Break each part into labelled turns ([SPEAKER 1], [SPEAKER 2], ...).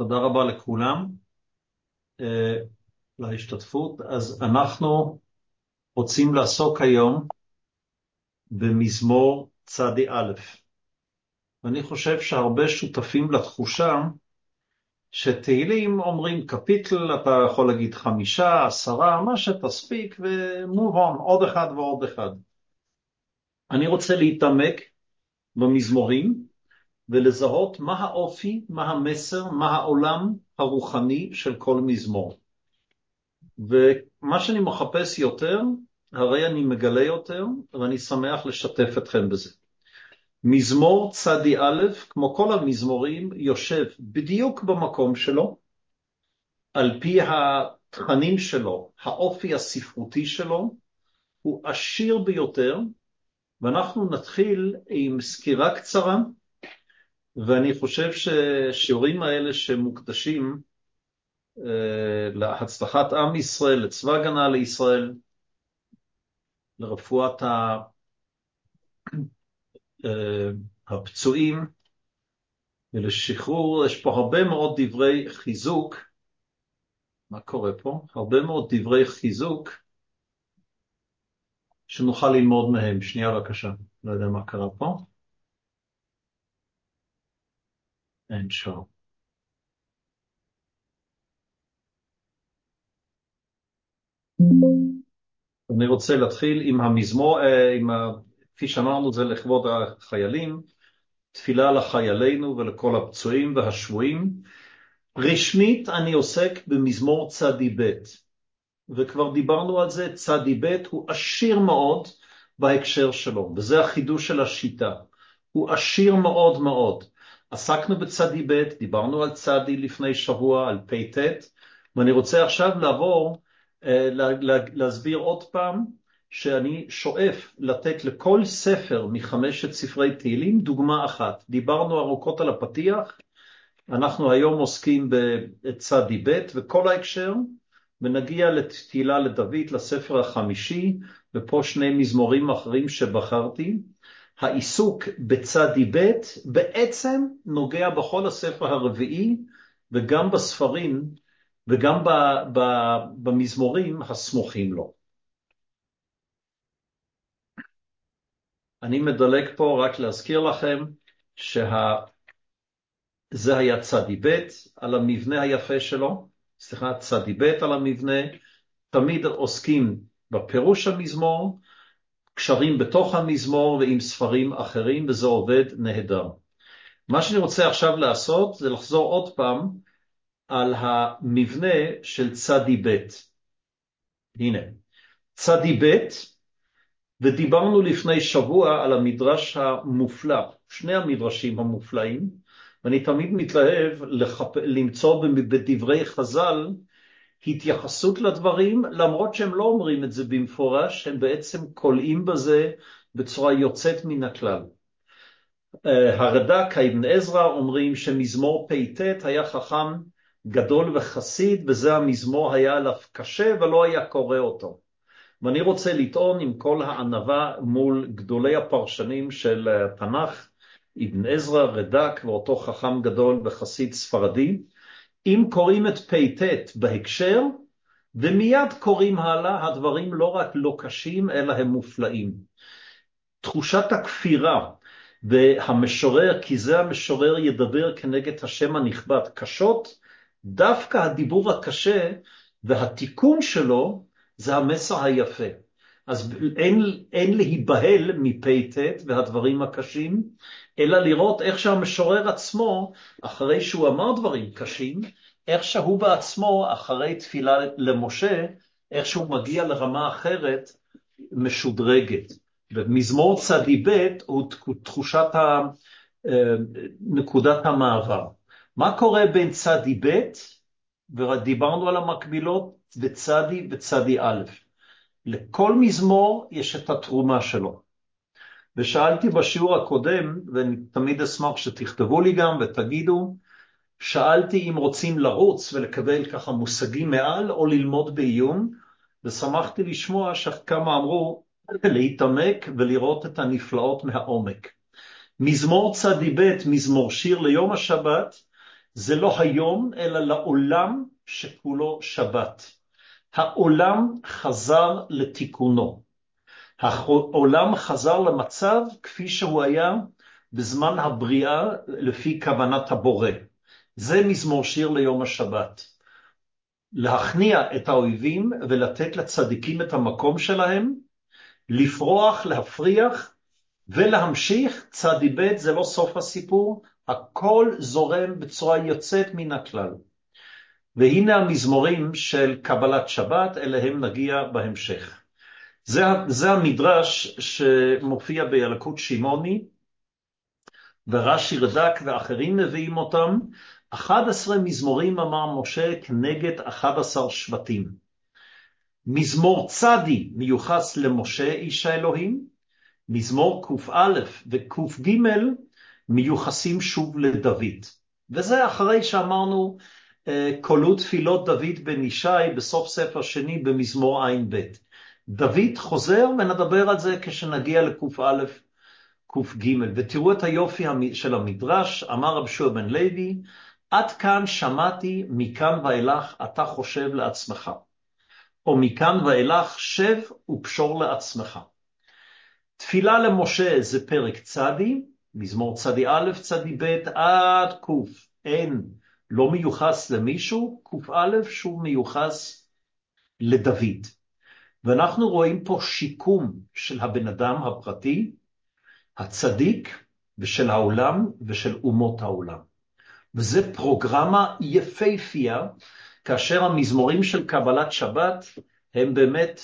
[SPEAKER 1] תודה רבה לכולם אה, להשתתפות. אז אנחנו רוצים לעסוק היום במזמור צדי א'. ואני חושב שהרבה שותפים לתחושה שתהילים אומרים קפיטל, אתה יכול להגיד 5, 10, מה שתספיק, ומוב און, עוד אחד ועוד אחד. אני רוצה להתעמק במזמורים ולזהות מה האופי, מה המסר, מה העולם הרוחני של כל מזמור. ומה שאני מחפש יותר, הרי אני מגלה יותר, ואני שמח לשתף אתכם בזה. מזמור צדי א', כמו כל המזמורים, יושב בדיוק במקום שלו, על פי התכנים שלו, האופי הספרותי שלו, הוא עשיר ביותר, ואנחנו נתחיל עם סקירה קצרה, ואני חושב ששיעורים האלה שמוקדשים להצלחת עם ישראל, לצבא הגנה לישראל, לרפואת הפצועים ולשחרור, יש פה הרבה מאוד דברי חיזוק. מה קורה פה? הרבה מאוד דברי חיזוק שנוכל ללמוד מהם. שנייה בבקשה, לא יודע מה קרה פה. אין שואו. אני רוצה להתחיל עם המזמור, כפי שאמרנו, זה לכבוד החיילים, תפילה לחיילינו ולכל הפצועים והשבויים. רשמית אני עוסק במזמור צדי ב', וכבר דיברנו על זה. צדי ב' הוא עשיר מאוד בהקשר שלו, וזה החידוש של השיטה. הוא עשיר מאוד מאוד. עסקנו בצדי ב', דיברנו על צדי לפני שבוע, על פ' ט', ואני רוצה עכשיו לעבור, להסביר עוד פעם, שאני שואף לתת לכל ספר מחמשת ספרי תהילים דוגמה אחת. דיברנו ארוכות על הפתיח, אנחנו היום עוסקים בצדי ב' וכל ההקשר, ונגיע לתהילה לדוד, לספר החמישי, ופה שני מזמורים אחרים שבחרתי. העיסוק בצדי ב' בעצם נוגע בכל הספר הרביעי, וגם בספרים, וגם במזמורים הסמוכים לו. אני מדלג פה רק להזכיר לכם זה היה צדי ב' על המבנה היפה שלו, צדי ב' על המבנה, תמיד עוסקים בפירוש המזמור, קשרים בתוך המזמור ועם ספרים אחרים, וזה עובד נהדר. מה שאני רוצה עכשיו לעשות זה לחזור עוד פעם על המבנה של צדי ב'. הנה, צדי ב', ודיברנו לפני שבוע על המדרש המופלא, שני המדרשים המופלאים, ואני תמיד מתלהב למצוא בדברי חז"ל התייחסות לדברים, למרות שהם לא אומרים את זה במפורש, הם בעצם קולעים בזה בצורה יוצאת מן הכלל. הרד"ק, אבן עזרא, אומרים שמזמור פ' היה חכם גדול וחסיד, וזה המזמור היה עליו קשה ולא היה קורא אותו. ואני רוצה לטעון עם כל הענווה מול גדולי הפרשנים של התנ"ך, אבן עזרא, רד"ק ואותו חכם גדול וחסיד ספרדי, אם קוראים את פ' בהקשר, ומיד קוראים הלאה, הדברים לא רק לא קשים, אלא הם מופלאים. תחושת הכפירה והמשורר, כי זה המשורר ידבר כנגד השם הנכבד, קשות, דווקא הדיבור הקשה והתיקון שלו, זה המסר היפה. אז אין להיבהל מפ' ט' והדברים הקשים, אלא לראות איך שהמשורר עצמו, אחרי שהוא אמר דברים קשים, איך שהוא בעצמו, אחרי תפילה למשה, איך שהוא מגיע לרמה אחרת משודרגת. ומזמור צדי ב' הוא תחושת נקודת המעבר. מה קורה בין צדי ב' ודיברנו על המקבילות וצדי וצדי א'. לכל מזמור יש את התרומה שלו. ושאלתי בשיעור הקודם, ואני תמיד אשמח שתכתבו לי גם ותגידו, שאלתי אם רוצים לרוץ ולקבל ככה מושגים מעל או ללמוד בעיון, ושמחתי לשמוע שכמה אמרו להתעמק ולראות את הנפלאות מהעומק. מזמור צדי ב', מזמור שיר ליום השבת, זה לא היום, אלא לעולם שכולו שבת. העולם חזר לתיקונו. העולם חזר למצב כפי שהוא היה בזמן הבריאה לפי כוונת הבורא. זה מזמור שיר ליום השבת. להכניע את האויבים ולתת לצדיקים את המקום שלהם, לפרוח, להפריח ולהמשיך. צדי ב' זה לא סוף הסיפור, הכל זורם בצורה יוצאת מן הכלל. והנה המזמורים של קבלת שבת, אליהם נגיע בהמשך. זה המדרש שמופיע בילקוט שמעוני, ורש"י רד"ק ואחרים מביאים אותם. 11 מזמורים אמר משה כנגד 11 שבטים. מזמור צדי מיוחס למשה איש האלוהים, מזמור ק"א וק"ג מיוחסים שוב לדוד. וזה אחרי שאמרנו קולו תפילות דוד בן ישי בסוף ספר שני במזמור ע"ב. דוד חוזר ונדבר על זה כשנגיע לק"א ק"ג. ותראו את היופי של המדרש. אמר רב שוע בן לוי, עד כאן שמעתי, מכאן ואילך אתה חושב לעצמך. או מכאן ואילך שב ופשור לעצמך. תפילה למשה זה פרק צדי, מזמור צדי א', צדי ב' עד ק', אין, לא מיוחס למישהו, ק"א שוב מיוחס לדוד. ואנחנו רואים פה שיקום של הבן אדם הפרטי, הצדיק, ושל העולם ושל אומות העולם. וזה פרוגרמה יפהפייה, כאשר המזמורים של קבלת שבת הם באמת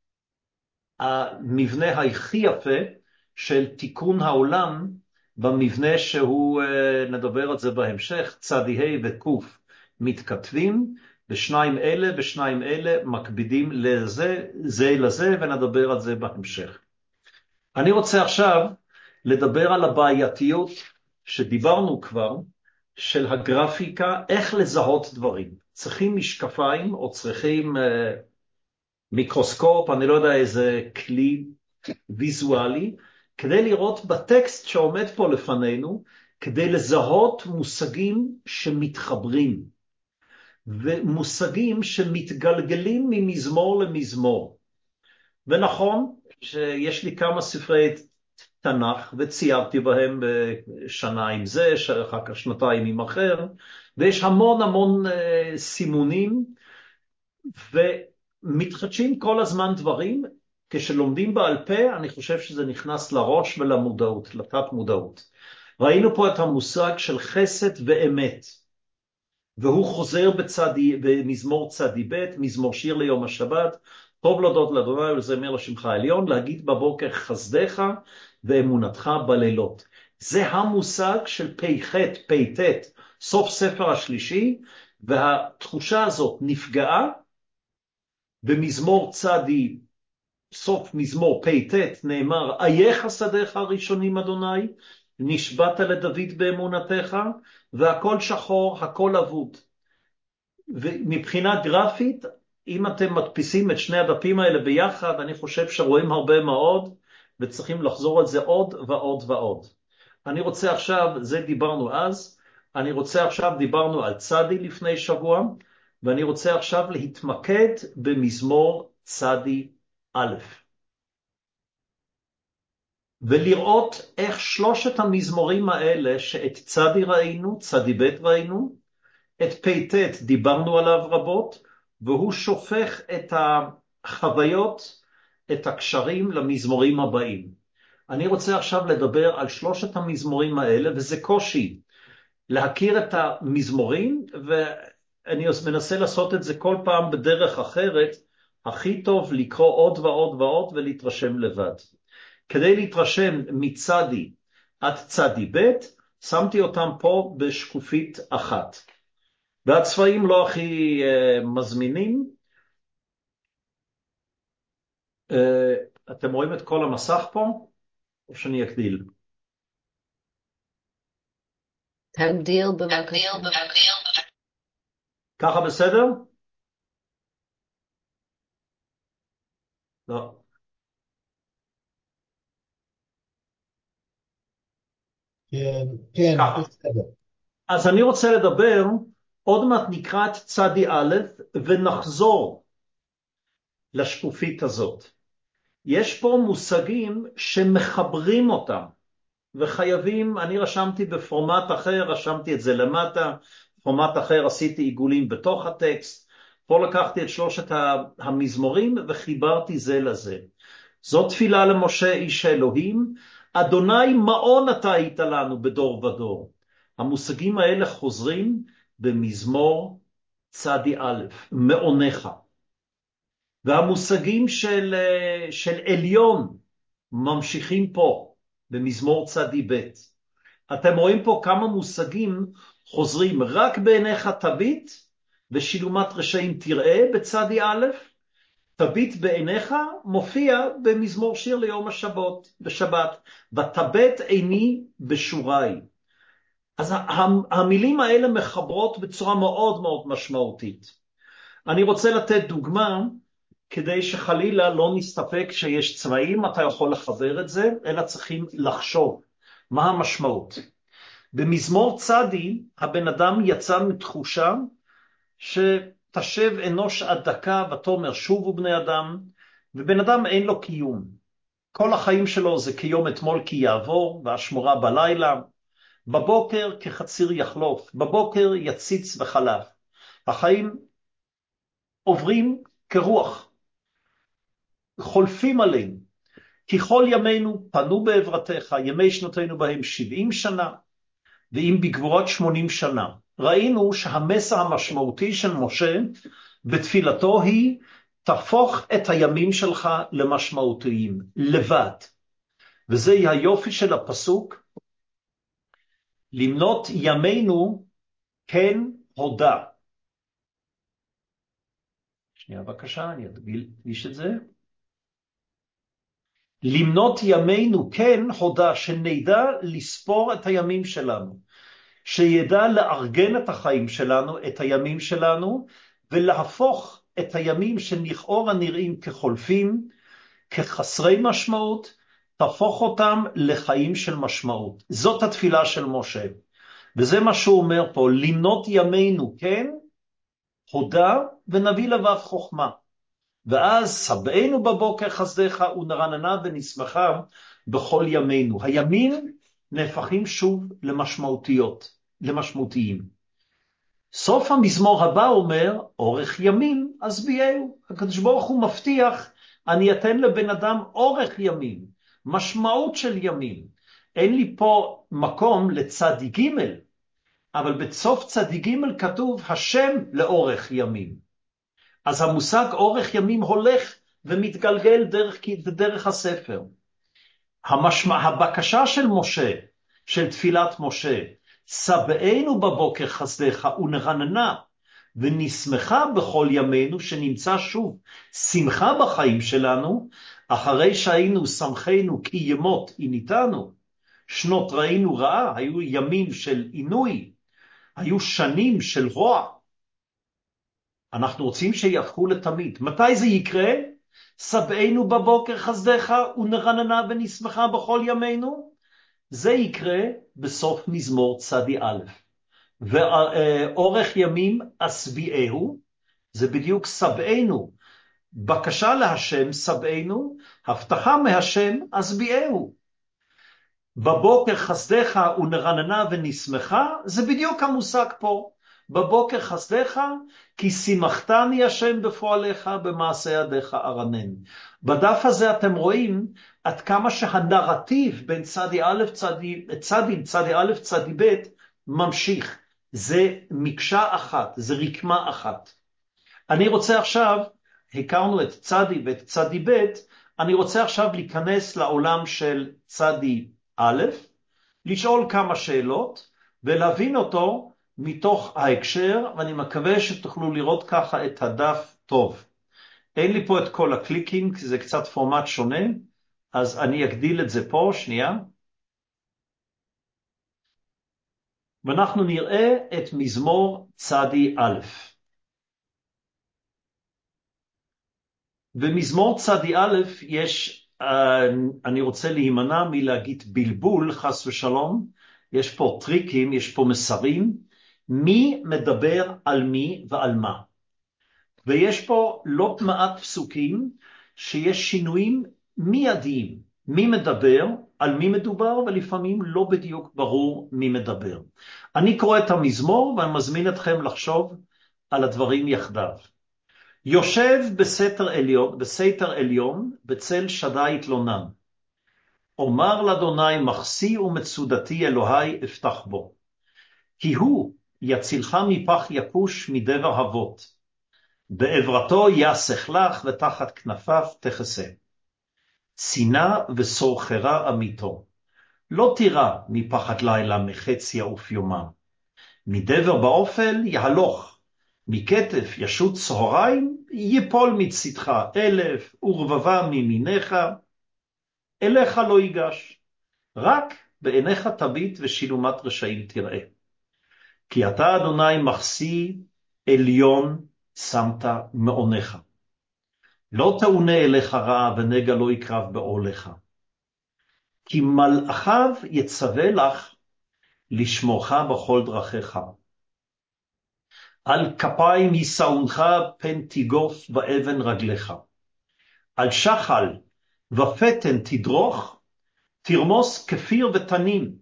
[SPEAKER 1] המבנה הכי יפה של תיקון העולם, במבנה שהוא, נדבר על זה בהמשך, צדי ה' וק' מתכתבים, ושניים אלה מקבידים זה לזה, ונדבר על זה בהמשך. אני רוצה עכשיו לדבר על הבעייתיות שדיברנו כבר, של הגרפיקה, איך לזהות דברים. צריכים משקפיים או צריכים מיקרוסקופ, אני לא יודע איזה כלי ויזואלי, כדי לראות בטקסט שעומד פה לפנינו, כדי לזהות מושגים שמתחברים, ומושגים שמתגלגלים ממזמור למזמור. ונכון שיש לי כמה ספרי תנ"ך, וציירתי בהם בשנה עם זה, אחר כך שנתיים עם אחר, ויש המון סימונים, ומתחדשים כל הזמן דברים. כשלומדים בעל פה, אני חושב שזה נכנס לראש ולמודעות, לתת מודעות. ראינו פה את המושג של חסד ואמת, והוא חוזר במזמור צדי ב', מזמור שיר ליום השבת, טוב להודות לאדוני ולזמר לשמך העליון, להגיד בבוקר חסדך ואמונתך בלילות. זה המושג של פ"ח, פ"ט, סוף ספר השלישי, והתחושה הזאת נפגעה במזמור צדי, סוף מזמור פ"ט, נאמר, אייך שדיך הראשונים אדוני, נשבעת לדוד באמונתך, והכל שחור, הכל אבוד. ומבחינה גרפית, אם אתם מדפיסים את שני הדפים האלה ביחד, אני חושב שרואים הרבה מאוד, וצריכים לחזור על זה עוד ועוד ועוד. אני רוצה עכשיו, זה דיברנו אז, אני רוצה עכשיו, דיברנו על צדי לפני שבוע, ואני רוצה עכשיו להתמקד במזמור צדי א', ולראות איך שלושת המזמורים האלה, שאת צדי ראינו, צדי ב' ראינו, את פ"ט דיברנו עליו רבות, והוא שופך את החוויות, את הקשרים למזמורים הבאים. אני רוצה עכשיו לדבר על שלושת המזמורים האלה, וזה קושי להכיר את המזמורים, ואני מנסה לעשות את זה כל פעם בדרך אחרת. הכי טוב לקרוא עוד ועוד ועוד ולהתרשם לבד. כדי להתרשם מצדי עד צדי ב', שמתי אותם פה בשקופית אחת. והצבעים לא הכי מזמינים. אתם רואים את כל המסך פה? או שאני אגדיל?
[SPEAKER 2] תגדיל בבקשה.
[SPEAKER 1] ככה בסדר? לא.
[SPEAKER 3] כן,
[SPEAKER 1] ככה.
[SPEAKER 3] בסדר.
[SPEAKER 1] אז אני רוצה לדבר, עוד מעט נקרא את צדי א' ונחזור לשקופית הזאת. יש פה מושגים שמחברים אותם, וחייבים, אני רשמתי בפורמט אחר, רשמתי את זה למטה, פורמט אחר עשיתי עיגולים בתוך הטקסט, פה לקחתי את שלושת המזמורים וחיברתי זה לזה. זאת תפילה למשה איש האלוהים, אדוני מעון אתה היית לנו בדור ודור. המושגים האלה חוזרים במזמור צדי א', מעונך. והמושגים של עליון ממשיכים פה במזמור צדי ב'. אתם רואים פה כמה מושגים חוזרים, רק בעיניך תביט ושילומת רשעים תראה בצדי א', תביט בעיניך מופיע במזמור שיר ליום בשבת, ותבט עיני בשוריי. אז המילים האלה מחברות בצורה מאוד מאוד משמעותית. אני רוצה לתת דוגמה, כדי שחלילה לא נסתפק שיש צבעים, אתה יכול לחבר את זה, אלא צריכים לחשוב מה המשמעות. במזמור צדי, הבן אדם יצא מתחושה שתשב אנוש עד דקה ותאמר שובו בני אדם, ובן אדם אין לו קיום. כל החיים שלו זה כיום אתמול כי יעבור, והשמורה בלילה, בבוקר כחציר יחלוף, בבוקר יציץ וחלף. החיים עוברים כרוח, חולפים עלינו, כי כל ימינו פנו בעברתך, ימי שנותינו בהם 70 שנה, ואם בגבורות 80 שנה. ראינו שהמסר המשמעותי של משה בתפילתו היא, תפוך את הימים שלך למשמעותיים, לבד. וזה היופי של הפסוק, למנות ימינו כן הודה. שנייה בבקשה, אני אדגיש את זה. למנות ימינו כן הודה, שנדע לספור את הימים שלנו, שידע לארגן את החיים שלנו, את הימים שלנו, ולהפוך את הימים שלכאורה נראים כחולפים, כחסרי משמעות, תהפוך אותם לחיים של משמעות. זאת התפילה של משה. וזה מה שהוא אומר פה, למנות ימינו כן הודה ונביא לבב חוכמה. ואז סבאנו בבוקר חסדיך ונרננה ונשמחה בכל ימינו. הימים נהפכים שוב למשמעותיים. סוף המזמור הבא אומר, אורך ימים השביעהו. הקדוש ברוך הוא מבטיח, אני אתן לבן אדם אורך ימים, משמעות של ימים. אין לי פה מקום לצדי ג', אבל בסוף צדי ג' כתוב השם לאורך ימים. אז המושג אורך ימים הולך ומתגלגל דרך הספר. הבקשה של משה, של תפילת משה, סבאנו בבוקר חסדיך ונרננה ונשמחה בכל ימינו, שנמצא שוב שמחה בחיים שלנו, אחרי שהיינו שמחנו כי ימות עיניתנו, שנות ראינו רעה, היו ימים של עינוי, היו שנים של רוע, אנחנו רוצים שיהפכו לתמיד. מתי זה יקרה? סבאנו בבוקר חסדיך ונרננה ונשמחה בכל ימינו. זה יקרה בסוף מזמור צדי א'. ואורך ימים השביעהו, זה בדיוק סבאנו. בקשה להשם סבאנו, הבטחה מהשם השביעהו. בבוקר חסדיך ונרננה ונשמחה, זה בדיוק המושג פה. בבוקר חסדיך, כי שימחתני השם בפועליך, במעשה ידיך ארנן. בדף הזה אתם רואים עד כמה שהנרטיב בין צדי א', צדי א', צדי ב', ממשיך. זה מקשה אחת, זה רקמה אחת. אני רוצה עכשיו, הכרנו את צדי ואת צדי ב', אני רוצה עכשיו להיכנס לעולם של צדי א', לשאול כמה שאלות ולהבין אותו מתוך ההקשר, ואני מקווה שתוכלו לראות ככה את הדף טוב. אין לי פה את כל הקליקים, כי זה קצת פורמט שונה, אז אני אגדיל את זה פה, שנייה. ואנחנו נראה את מזמור צדי א'. במזמור צדי א' יש, אני רוצה להימנע מלהגיד בלבול, חס ושלום, יש פה טריקים, יש פה מסרים, מי מדבר על מי ועל מה. ויש פה לא מעט פסוקים שיש שינויים מיידיים, מי מדבר, על מי מדובר, ולפעמים לא בדיוק ברור מי מדבר. אני קורא את המזמור ואני מזמין אתכם לחשוב על הדברים יחדיו. יושב בסתר עליון, בצל שדי התלונן. אומר לאדוני מחסי ומצודתי אלוהי אפתח בו. כי הוא יצילך מפח יקוש מדבר אבות. בעברתו יסך לך ותחת כנפיו תכסה. צינה וסורחרה אמיתו. לא תירא מפחד לילה מחץ יעוף יומם. מדבר באופל יהלוך. מכתף ישוט צהריים יפול מצדך 1000 ורבבה מימיניך. אליך לא ייגש. רק בעיניך תביט ושילומת רשעים תראה. כי אתה אדוני מחסי עליון שמת מעונך. לא תעונה אליך רע ונגע לא יקרב בעולך. כי מלאכיו יצווה לך לשמורך בכל דרכיך. על כפיים יישאונך פן תיגוף באבן רגליך. על שחל ופתן תדרוך, תרמוס כפיר ותנין.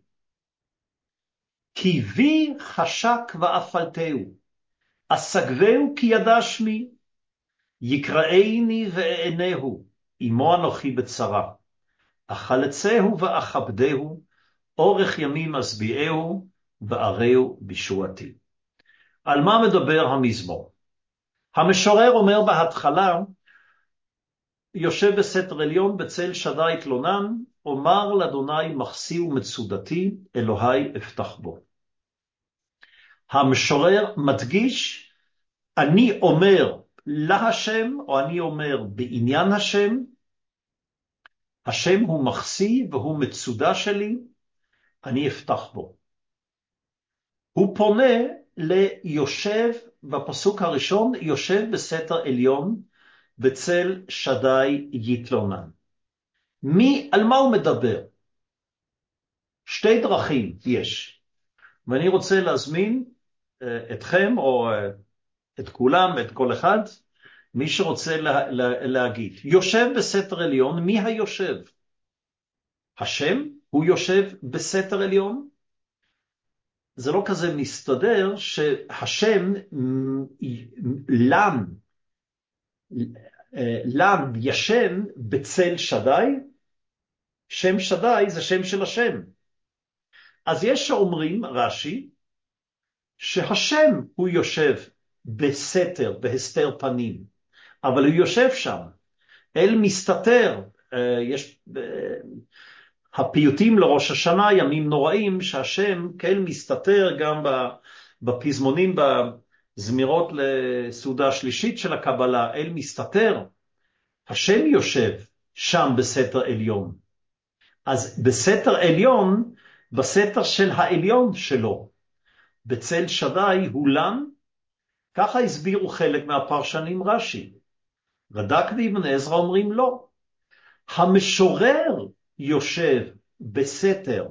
[SPEAKER 1] כי בי חשק ואפלתהו, אסגבהו כי ידע שמי. יקראני ואענהו, עמו אנוכי בצרה. אחלצהו ואכבדהו, אורך ימים אשביעהו, וערהו בישועתי. על מה מדבר המזמור? המשורר אומר בהתחלה, יושב בסתר עליון בצל שדי התלונן, אומר לאדוני מחסי ומצודתי, אלוהי אפתח בו. המשורר מדגיש, אני אומר להשם, או אני אומר בעניין השם, השם הוא מחסי והוא מצודה שלי, אני אפתח בו. הוא פונה ליושב, בפסוק הראשון, יושב בסתר עליון, בצל שדי יתלונן. על מה הוא מדבר? שתי דרכים יש. ואני רוצה להזמין אתכם, או את כולם, את כל אחד, מי שרוצה להגיד. יושב בסתר עליון, מי היושב? השם? הוא יושב בסתר עליון? זה לא כזה מסתדר שהשם לן ישן בצל שדי. שם שדי זה שם של השם. אז יש שאומרים, רש"י, שהשם הוא יושב בסתר, בהסתר פנים, אבל הוא יושב שם. אל מסתתר, יש הפיוטים לראש השנה, ימים נוראים, שהשם כאל מסתתר גם בפזמונים, בזמירות לסעודה השלישית של הקבלה, אל מסתתר, השם יושב שם בסתר עליון. אז בסתר עליון, בסתר של העליון שלו, בצל שדי הוא לן, ככה הסבירו חלק מהפרשנים רש"י. רד"ק ואבן עזרא אומרים לא. המשורר יושב בסתר,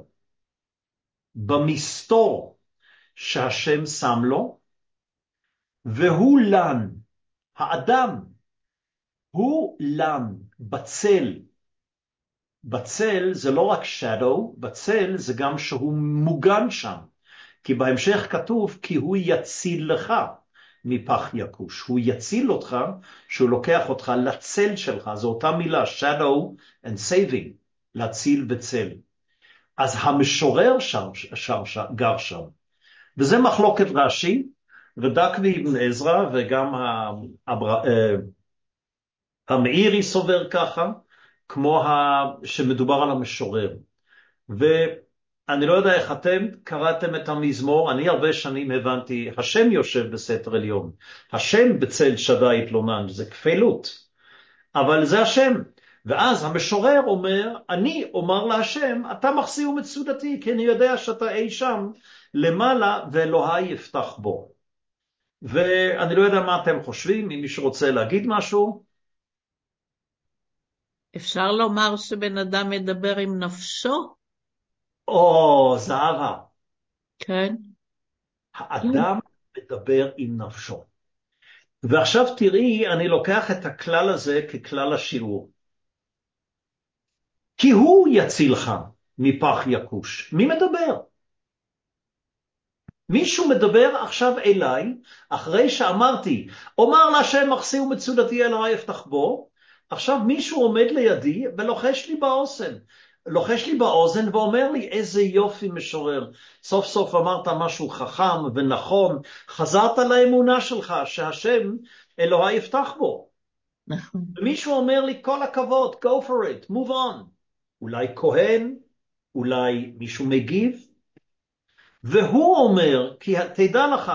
[SPEAKER 1] במסתור שהשם שם לו, והוא לן, האדם, הוא לן בצל. בצל זה לא רק shadow, בצל זה גם שהוא מוגן שם. כי בהמשך כתוב, כי הוא יציל לך מפח יקוש. הוא יציל אותך, שהוא לוקח אותך לצל שלך. זו אותה מילה, shadow and saving, להציל בצל. אז המשורר גר שם. וזה מחלוקת רש"י, רד"ק ואבן עזרא, וגם המאירי סובר ככה, כמו שמדובר על המשורר. ואני לא יודע איך אתם קראתם את המזמור, אני הרבה שנים הבנתי, השם יושב בסתר עליון, השם בצל שדי התלונן, זה כפלות, אבל זה השם. ואז המשורר אומר, אני אומר להשם, אתה מחסי ומצודתי, כי אני יודע שאתה אי שם למעלה, ואלוהי יפתח בו. ואני לא יודע מה אתם חושבים, אם מישהו רוצה להגיד משהו.
[SPEAKER 2] אפשר לומר שבן אדם מדבר עם נפשו?
[SPEAKER 1] או, זהבה,
[SPEAKER 2] כן.
[SPEAKER 1] האדם מדבר עם נפשו. ועכשיו תראי, אני לוקח את הכלל הזה ככלל השיעור. כי הוא יצילך מפח יקוש. מי מדבר? מישהו מדבר עכשיו אליי, אחרי שאמרתי, אומר להשם מחסי ומצודתי אלוהי יפתח בו, עכשיו מישהו עומד לידי ולוחש לי באוזן. לוחש לי באוזן ואומר לי, איזה יופי משורר. סוף סוף אמרת משהו חכם ונכון, חזרת לאמונה שלך שהשם אלוהי יפתח בו.
[SPEAKER 2] נכון.
[SPEAKER 1] ומישהו אומר לי, כל הכבוד, go for it, move on. אולי כהן, אולי מישהו מגיב, והוא אומר, כי תדע לך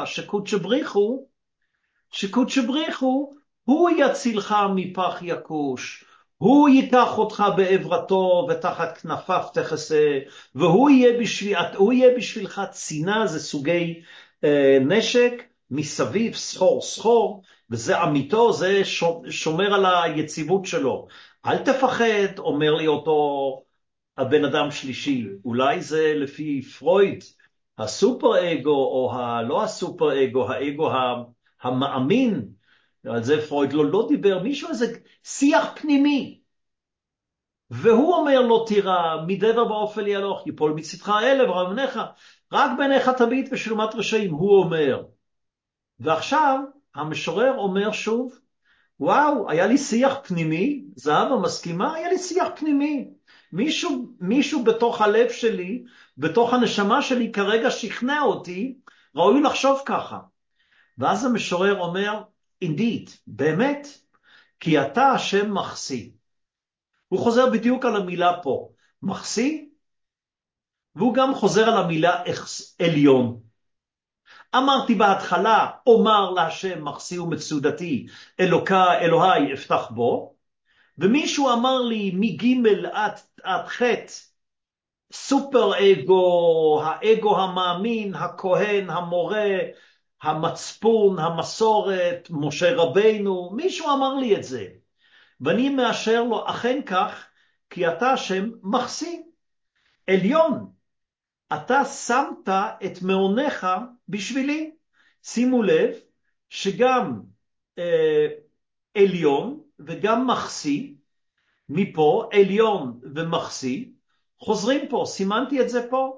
[SPEAKER 1] שקודש בריחו, הוא יצילך מפח יקוש, הוא ייקח אותך בעברתו ותחת כנפיו תכסה, והוא יהיה בשבילך צינה, זה סוגי נשק, מסביב סחור סחור, וזה עמיתו, זה שומר על היציבות שלו. אל תפחד, אומר לי אותו הבן אדם שלישי, אולי זה לפי פרויד, הסופר אגו או לא הסופר אגו, האגו המאמין, על זה פרויד לא דיבר, מישהו איזה שיח פנימי, והוא אומר לו תירא, מדבר באופל יהלוך, יפול מצדך אלף רבניך, רק בעיניך תביט ושלומת רשעים, הוא אומר. ועכשיו המשורר אומר שוב, וואו, היה לי שיח פנימי, זהבה מסכימה, היה לי שיח פנימי. מישהו בתוך הלב שלי, בתוך הנשמה שלי כרגע שכנע אותי, ראוי לחשוב ככה. ואז המשורר אומר, indeed, באמת, כי אתה השם מחסי. הוא חוזר בדיוק על המילה פה, מחסי, והוא גם חוזר על המילה עליון. אמרתי בהתחלה, אומר להשם מחסי ומצודתי, אלוהי אפתח בו, ומישהו אמר לי מג' עד ח' סופר אגו, האגו המאמין, הכהן, המורה, המצפון, המסורת, משה רבינו, מישהו אמר לי את זה. ואני מאשר לו, אכן כך, כי אתה השם מחסי, עליון. אתה שמת את מעונך בשבילי. שימו לב שגם עליון וגם מחסי, מפה עליון ומחסי, חוזרים פה, סימנתי את זה פה.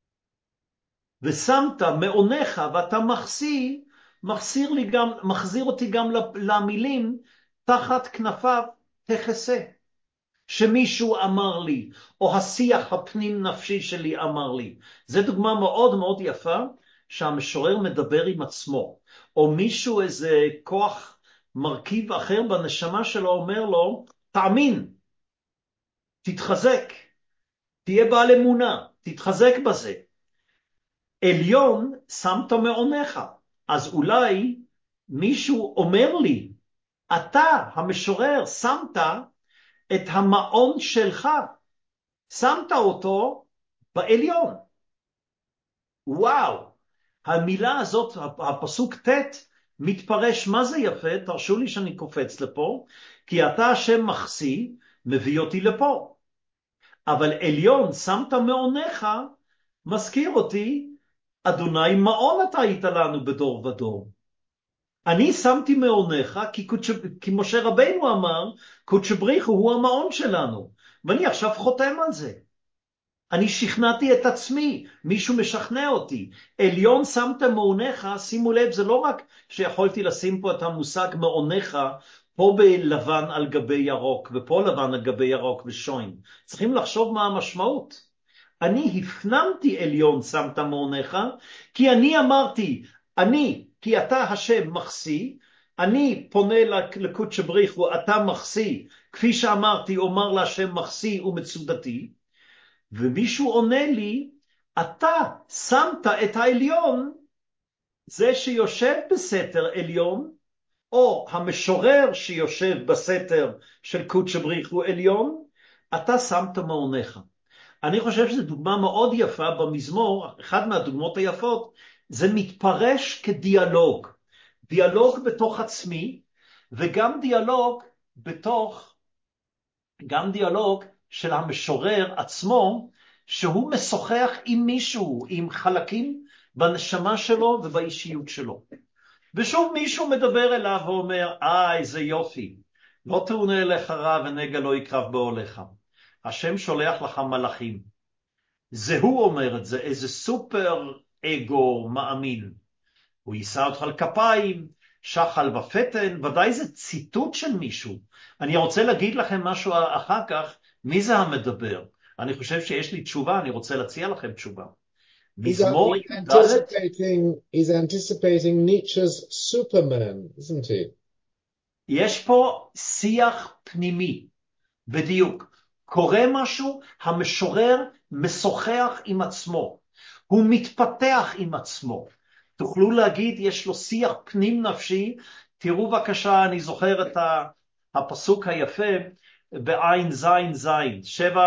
[SPEAKER 1] ושמת מעונך ואתה מחסי, מחזיר אותי גם למילים, תחת כנפיו תכסה. שמישהו אמר לי, או השיח הפנים נפשי שלי אמר לי. זו דוגמה מאוד מאוד יפה, שהמשורר מדבר עם עצמו, או מישהו איזה כוח מרכיב אחר בנשמה שלו אומר לו, תאמין, תתחזק, תהיה בעל אמונה, תתחזק בזה. עליון שמת מעונך, אז אולי מישהו אומר לי, אתה המשורר שמת את המעון שלך, שמת אותו בעליון. וואו, המילה הזאת, הפסוק ט' מתפרש, מה זה יפה? תרשו לי שאני קופץ לפה, כי אתה השם מחסי, מביא אותי לפה. אבל עליון, שמת מעונך, מזכיר אותי, אדוני מעון אתה היית לנו בדור ודור. אני שמתי מעונך, כי משה רבינו אמר, קודש בריחו הוא המעון שלנו, ואני עכשיו חותם על זה. אני שכנעתי את עצמי, מישהו משכנע אותי. עליון שמת מעונך, שימו לב, זה לא רק שיכולתי לשים פה את המושג מעונך, פה בלבן על גבי ירוק, ופה לבן על גבי ירוק ושוין. צריכים לחשוב מה המשמעות. אני הפנמתי עליון שמת מעונך, כי אני אמרתי, כי אתה השם מחסי, אני פונה לקודש בריחו, אתה מחסי, כפי שאמרתי, אומר להשם מחסי ומצודתי, ומישהו עונה לי, אתה שמת את העליון, זה שיושב בסתר עליון, או המשורר שיושב בסתר של קודש בריחו עליון, אתה שמת מעונך. אני חושב שזו דוגמה מאוד יפה במזמור, אחד מהדוגמות היפות, זה מתפרש כדיאלוג. דיאלוג בתוך עצמי, וגם דיאלוג של המשורר עצמו, שהוא משוחח עם מישהו, עם חלקים בנשמה שלו ובאישיות שלו. ושוב מישהו מדבר אליו ואומר, איזה יופי, לא תאונה אליך רע ונגע לא יקרב באוהליך. השם שולח לך מלאכים. זה הוא אומר את זה, איזה סופר אגו מאמין. הוא יישא אותך על כפיים, שחל ופתן, ודאי זה ציטוט של מישהו. אני רוצה להגיד לכם משהו אחר כך, מי זה המדבר? אני חושב שיש לי תשובה, אני רוצה להציע לכם תשובה. מזמור י"ד,
[SPEAKER 3] He's anticipating Nietzsche's Superman, isn't he?
[SPEAKER 1] יש פה שיח פנימי, בדיוק. קורה משהו, המשורר משוחח עם עצמו, הוא מתפתח עם עצמו. תוכלו להגיד, יש לו שיח פנים נפשי. תראו בבקשה, אני זוכר את הפסוק היפה, בעין זין זין,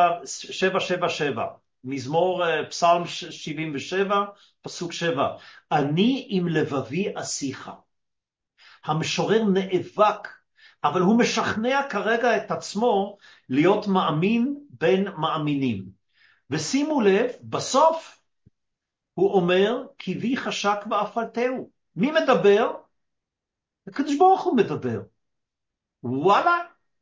[SPEAKER 1] 777, מזמור פסלם 77, פסוק 7. אני עם לבבי אשיך. המשורר נאבק, אבל הוא משכנע כרגע את עצמו להיות מאמין בין מאמינים. ושימו לב, בסוף הוא אומר, כי בי חשק ואפלתהו. מי מדבר? הקדוש ברוך הוא מדבר. וואלה,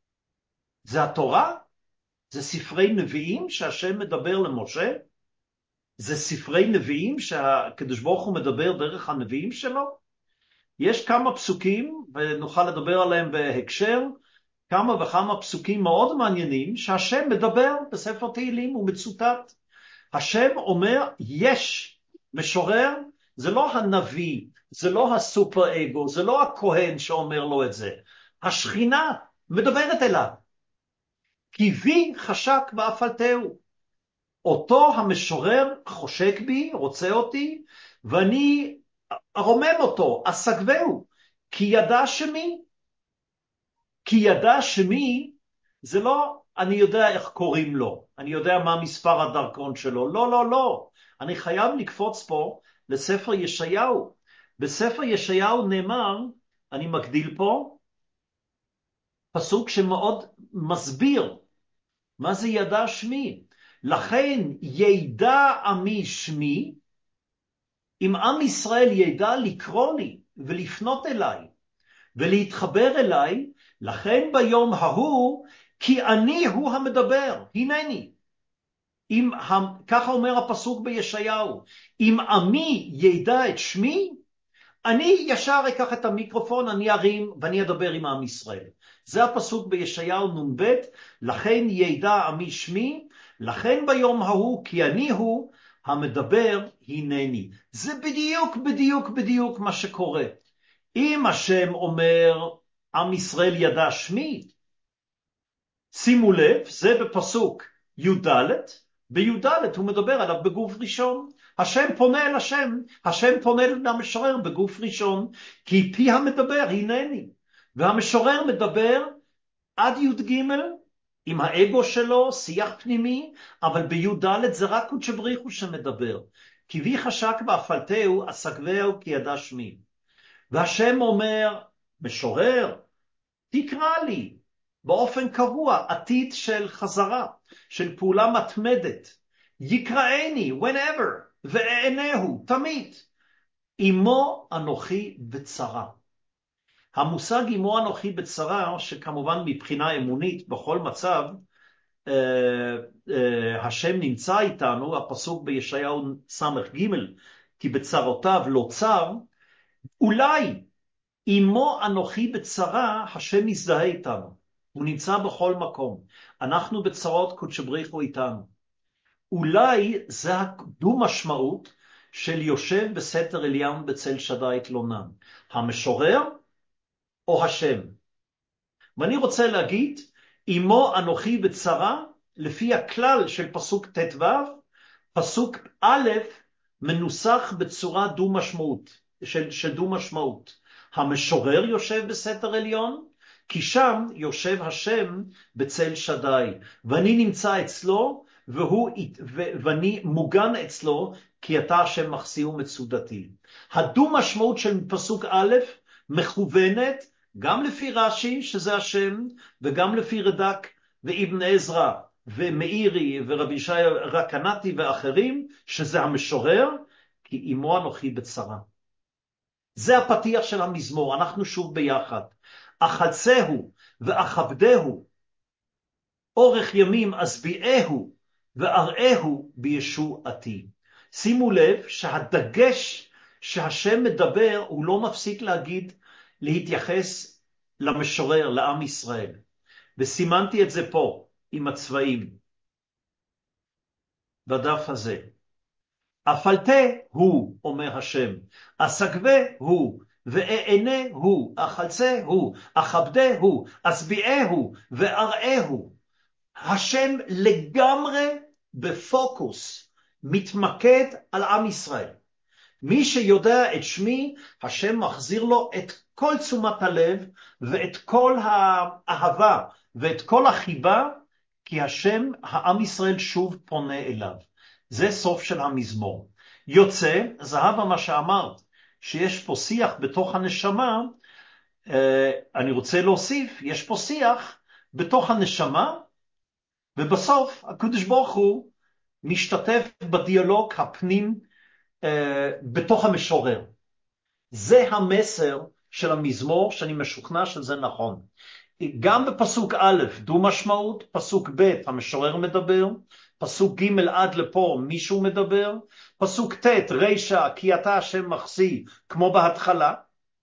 [SPEAKER 1] זה התורה? זה ספרי נביאים שהשם מדבר למשה? זה ספרי נביאים שהקדוש ברוך הוא מדבר דרך הנביאים שלו? יש כמה פסוקים, ונוכל לדבר עליהם בהקשר, כמה וכמה פסוקים מאוד מעניינים, שהשם מדבר בספר תהילים, הוא מצוטט. השם אומר, יש משורר, זה לא הנביא, זה לא הסופר אגו, זה לא הכהן שאומר לו את זה. השכינה מדברת אליו. כי בי חשק ואפלתהו. אותו המשורר חושק בי, רוצה אותי, ואני ארומם אותו, אסגבהו. כי ידע שמי. כי ידע שמי, זה לא אני יודע איך קוראים לו, אני יודע מה מספר הדרכון שלו, לא, לא, לא. אני חייב לקפוץ פה לספר ישעיהו. בספר ישעיהו נאמר, אני מגדיל פה, פסוק שמאוד מסביר, מה זה ידע שמי? לכן ידע עמי שמי, אם עם ישראל ידע לקרוא לי ולפנות אליי ולהתחבר אליי, לכן ביום ההוא, כי אני הוא המדבר, הנני. ככה אומר הפסוק בישעיהו, אם עמי ידע את שמי, אני ישר אקח את המיקרופון, אני ארים ואני אדבר עם עם ישראל. זה הפסוק בישעיהו נ"ב, לכן ידע עמי שמי, לכן ביום ההוא, כי אני הוא המדבר, הנני. זה בדיוק, בדיוק, בדיוק מה שקורה. אם השם אומר, עם ישראל ידע שמי, שימו לב, זה בפסוק י"ד, בי"ד הוא מדבר עליו בגוף ראשון. השם פונה אל השם, השם פונה אל המשורר בגוף ראשון, כי פי המדבר, הנני. והמשורר מדבר עד י"ג, עם האגו שלו, שיח פנימי, אבל בי"ד זה רק קודש בריחו שמדבר. כי בי חשק ואפלתהו, אסגבהו כי ידע שמי. והשם אומר, משורר, תקרא לי באופן קבוע, עתיד של חזרה, של פעולה מתמדת. יקראני, whenever, ואענהו, תמיד. אמו אנוכי בצרה. המושג אמו אנוכי בצרה, שכמובן מבחינה אמונית, בכל מצב, השם נמצא איתנו, הפסוק בישעיהו ס"ג, כי בצרותיו לא צר, אולי אמו אנוכי בצרה, השם מזדהה איתנו. הוא נמצא בכל מקום. אנחנו בצרות, קודש בריחו איתנו. אולי זה הדו משמעות של יושב בסתר עליון בצל שדי תלונן. המשורר או השם? ואני רוצה להגיד, אמו אנוכי בצרה, לפי הכלל של פסוק ט"ו, פסוק א' מנוסח בצורה דו משמעות, של דו משמעות. המשורר יושב בסתר עליון, כי שם יושב השם בצל שדי, ואני נמצא אצלו, ואני מוגן אצלו, כי אתה השם מחסי ומצודתי. הדו משמעות של פסוק א' מכוונת, גם לפי רש"י, שזה השם, וגם לפי רד"ק ואבן עזרא, ומאירי ורבי ישעיה רקנתי ואחרים, שזה המשורר, כי אמו אנוכי בצרה. זה הפתיח של המזמור, אנחנו שוב ביחד. אחלצהו ואכבדהו, אורך ימים אשביעהו ואראהו בישועתי. שימו לב שהדגש שהשם מדבר, הוא לא מפסיק להתייחס למשורר, לעם ישראל. וסימנתי את זה פה עם הצבעים בדף הזה. אפלתה הוא, אומר השם, אסגבה הוא, ואענה הוא, אחלצה הוא, אכבדה הוא, אשביעהו ואראהו. השם לגמרי בפוקוס, מתמקד על עם ישראל. מי שיודע את שמי, השם מחזיר לו את כל תשומת הלב ואת כל האהבה ואת כל החיבה, כי השם, העם ישראל שוב פונה אליו. זה סוף של המזמור. יוצא, זהבה מה שאמרת, שיש פה שיח בתוך הנשמה, אני רוצה להוסיף, יש פה שיח בתוך הנשמה, ובסוף הקדוש ברוך הוא משתתף בדיאלוג הפנים בתוך המשורר. זה המסר של המזמור, שאני משוכנע שזה נכון. גם בפסוק א', דו משמעות, פסוק ב', המשורר מדבר, פסוק ג' עד לפה מישהו מדבר, פסוק ט', רישא, כי אתה השם מחסי, כמו בהתחלה,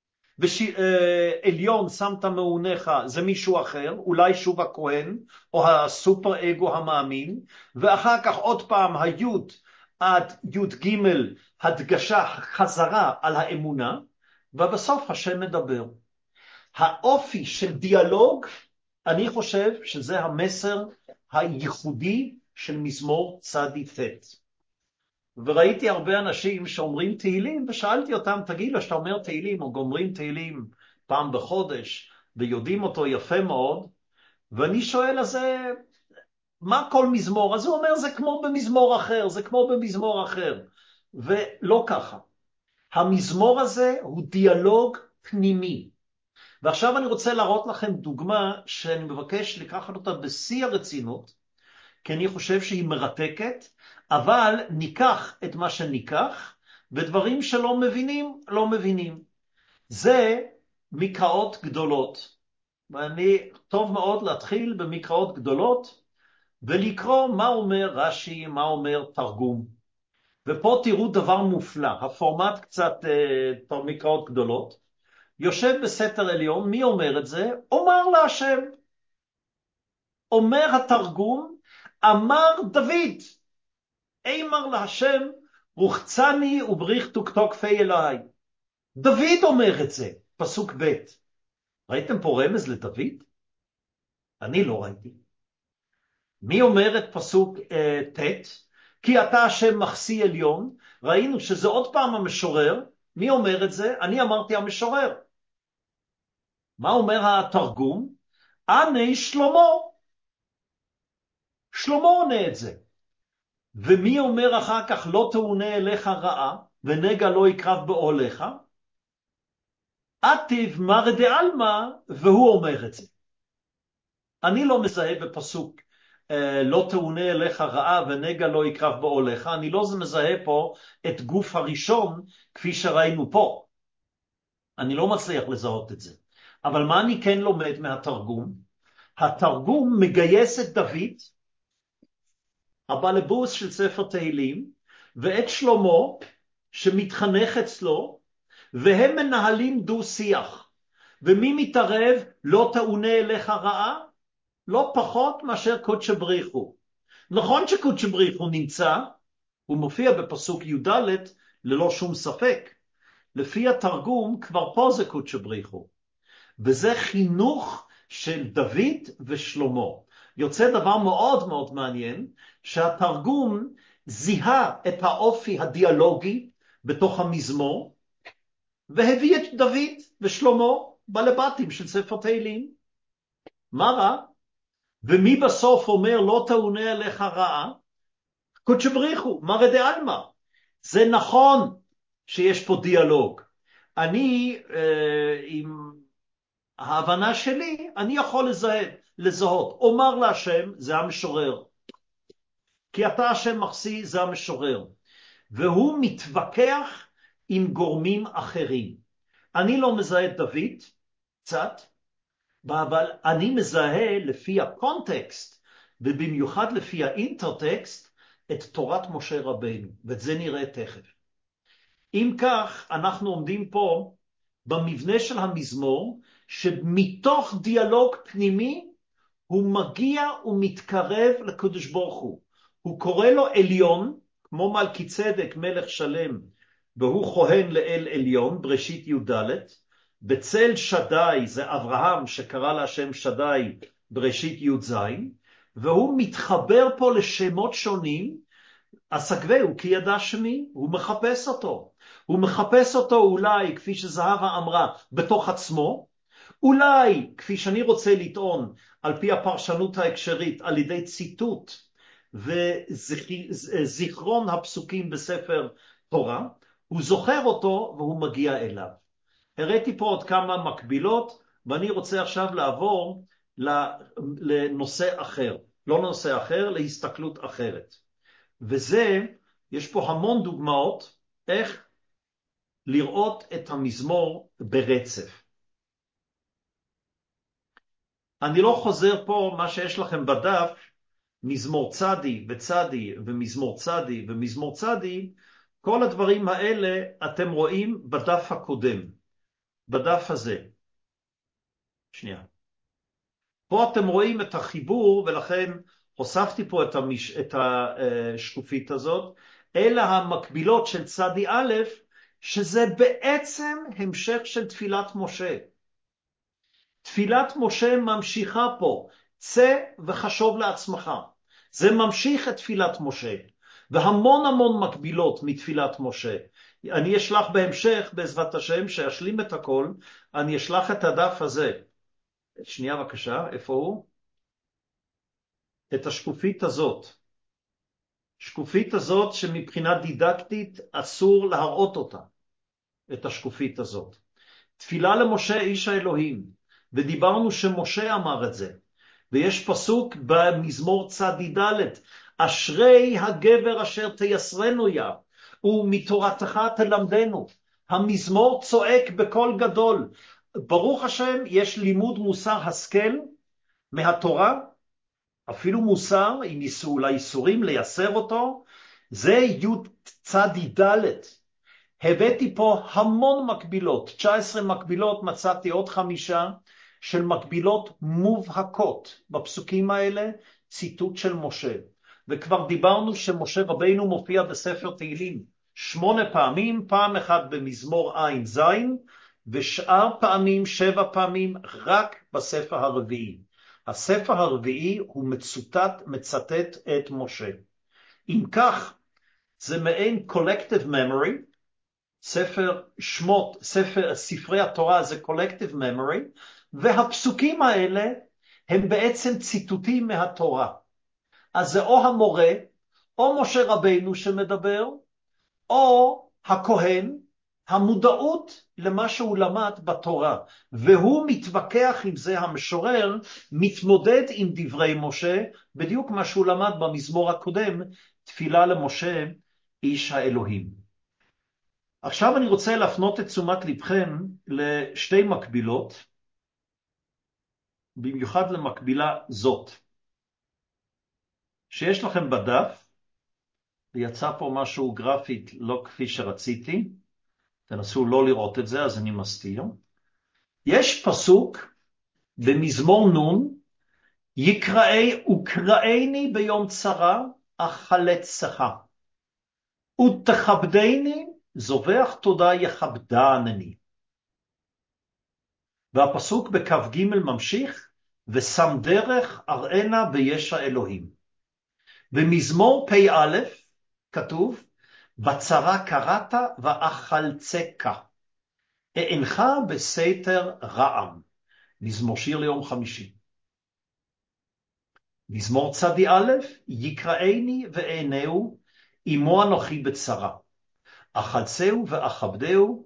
[SPEAKER 1] עליון שמת מעונך, זה מישהו אחר, אולי שוב הכהן, או הסופר אגו המאמין, ואחר כך עוד פעם היוד עד יוד ג' הדגשה חזרה על האמונה, ובסוף השם מדבר. האופי של דיאלוג, אני חושב שזה המסר הייחודי של מזמור צדיק ט'. וראיתי הרבה אנשים שאומרים תהילים, ושאלתי אותם, תגיד לו שאתה אומר תהילים, או גומרים תהילים פעם בחודש, ויודעים אותו יפה מאוד, ואני שואל, אז מה כל מזמור? אז הוא אומר, זה כמו במזמור אחר, זה כמו במזמור אחר, ולא ככה. המזמור הזה הוא דיאלוג פנימי. ועכשיו אני רוצה להראות לכם דוגמה שאני מבקש לקחת אותה בשיא הרצינות, כי אני חושב שהיא מרתקת, אבל ניקח את מה שניקח, ודברים שלא מבינים, לא מבינים. זה מקראות גדולות, ואני טוב מאוד להתחיל במקראות גדולות, ולקרוא מה אומר רש"י, מה אומר תרגום. ופה תראו דבר מופלא, הפורמט קצת מקראות גדולות, יושב בסתר עליון, מי אומר את זה? אומר להשם. אומר התרגום, אמר דוד, אמר להשם, רוחצני ובריך תוקפי אלוהי. דוד אומר את זה, פסוק ב'. ראיתם פה רמז לדוד? אני לא ראיתי. מי אומר את פסוק ט'? כי אתה השם מחסי עליון. ראינו שזה עוד פעם המשורר. מי אומר את זה? אני אמרתי המשורר. מה אומר התרגום? אני שלמה. שלמה עונה את זה. ומי אומר אחר כך לא תאונה אליך רעה, ונגע לא יקרב באוהליך? עתיב מרא דעלמא, והוא אומר את זה. אני לא מזהה בפסוק לא תאונה אליך רעה ונגע לא יקרב באוהליך, אני לא מזהה פה את גוף הראשון כפי שראינו פה. אני לא מצליח לזהות את זה. אבל מה אני כן לומד מהתרגום? התרגום מגייס את דוד, הבעל הבוס של ספר תהילים, ואת שלמה שמתחנך אצלו, והם מנהלים דו שיח. ומי מתערב? לא תאונה אליך רעה? לא פחות מאשר קודש בריך הוא. נכון שקודש בריך הוא נמצא, הוא מופיע בפסוק י"ד ללא שום ספק. לפי התרגום כבר פה זה קודש בריך הוא. וזה חינוך של דוד ושלמה. יוצא דבר מאוד מאוד מעניין, שהתרגום זיהה את האופי הדיאלוגי בתוך המזמור, והביא את דוד ושלמה בלבטים של ספר תהילים. מה רע? ומי בסוף אומר לא תאונה אליך רעה? קודש בריך הוא, מרא דעלמא. זה נכון שיש פה דיאלוג. אני, עם ההבנה שלי, אני יכול לזהות. אומר להשם, זה המשורר. כי אתה השם מחסי, זה המשורר. והוא מתווכח עם גורמים אחרים. אני לא מזהה את דוד, קצת, אבל אני מזהה לפי הקונטקסט, ובמיוחד לפי האינטרטקסט, את תורת משה רבינו, ואת זה נראה תכף. אם כך, אנחנו עומדים פה במבנה של המזמור, שמתוך דיאלוג פנימי, הוא מגיע ומתקרב לקדוש ברוך הוא. הוא קורא לו עליון, כמו מלכי צדק מלך שלם, והוא כהן לאל עליון, בראשית י"ד. בצל שדי זה אברהם שקרא להשם שדי, בראשית י"ז, והוא מתחבר פה לשמות שונים, הסגווהו כי ידע שמי, הוא מחפש אותו. הוא מחפש אותו אולי, כפי שזהבה אמרה, בתוך עצמו, אולי, כפי שאני רוצה לטעון, על פי הפרשנות ההקשרית, על ידי ציטוט וזיכרון הפסוקים בספר תורה, הוא זוכר אותו והוא מגיע אליו. הראיתי פה עוד כמה מקבילות, ואני רוצה עכשיו לעבור לנושא אחר, לא נושא אחר, להסתכלות אחרת. וזה, יש פה המון דוגמאות איך לראות את המזמור ברצף. אני לא חוזר פה מה שיש לכם בדף, מזמור צדי וצדי ומזמור צדי ומזמור צדי, כל הדברים האלה אתם רואים בדף הקודם, בדף הזה. שנייה. פה אתם רואים את החיבור, ולכן הוספתי פה את השקופית הזאת, אלה המקבילות של צדי א', שזה בעצם המשך של תפילת משה. תפילת משה ממשיכה פה, צא וחשוב לעצמך. זה ממשיך את תפילת משה, והמון המון מקבילות מתפילת משה. אני אשלח בהמשך, בעזרת השם, שאשלים את הכל, אני אשלח את הדף הזה. שנייה בבקשה, איפה הוא? את השקופית הזאת. שקופית הזאת שמבחינה דידקטית אסור להראות אותה, את השקופית הזאת. תפילה למשה איש האלוהים, ודיברנו שמשה אמר את זה, ויש פסוק במזמור צדי ד', אשרי הגבר אשר תייסרנו יה, ומתורתך תלמדנו. המזמור צועק בקול גדול, ברוך השם יש לימוד מוסר השכל מהתורה, אפילו מוסר, אם ניסו לאיסורים לייסר אותו, זה י' צדי ד'. הבאתי פה המון מקבילות, 19 מקבילות, מצאתי עוד 5 של מקבילות מובהקות. בפסוקים האלה ציטוט של משה. וכבר דיברנו שמשה רבינו מופיע בספר תהילים 8 פעמים, פעם אחת במזמור עין זין, ושאר פעמים, 7 פעמים, רק בספר הרביעי. הספר הרביעי הוא מצטט את משה. אם כך, זה מעין collective memory, ספר שמות, ספרי התורה זה collective memory, והפסוקים האלה הם בעצם ציטוטים מהתורה. אז זה או המורה, או משה רבינו שמדבר, או הכהן, המודעות למה שהוא למד בתורה, והוא מתווכח עם זה, המשורר מתמודד עם דברי משה, בדיוק מה שהוא למד במזמור הקודם, תפילה למשה איש האלוהים. עכשיו אני רוצה להפנות את תשומת לבכם לשתי מקבילות, במיוחד למקבילה זאת, שיש לכם בדף, ויצא פה משהו גרפית לא כפי שרציתי, תנסו לא לראות את זה, אז אני מסתיר. יש פסוק במזמור נון, וקראני ביום צרה, אחלצך, ותכבדני, זובח תודה יכבדנני. והפסוק בכף ג' ממשיך, ושם דרך אראנה בישע אלוהים. במזמור פ"א כתוב, בצרה קראת ואחלצך, אענך בסתר רעם. מזמור שיר ליום חמישי. מזמור צדי א', יקראני ואענהו, עמו אנוכי בצרה. אחלצהו ואכבדהו,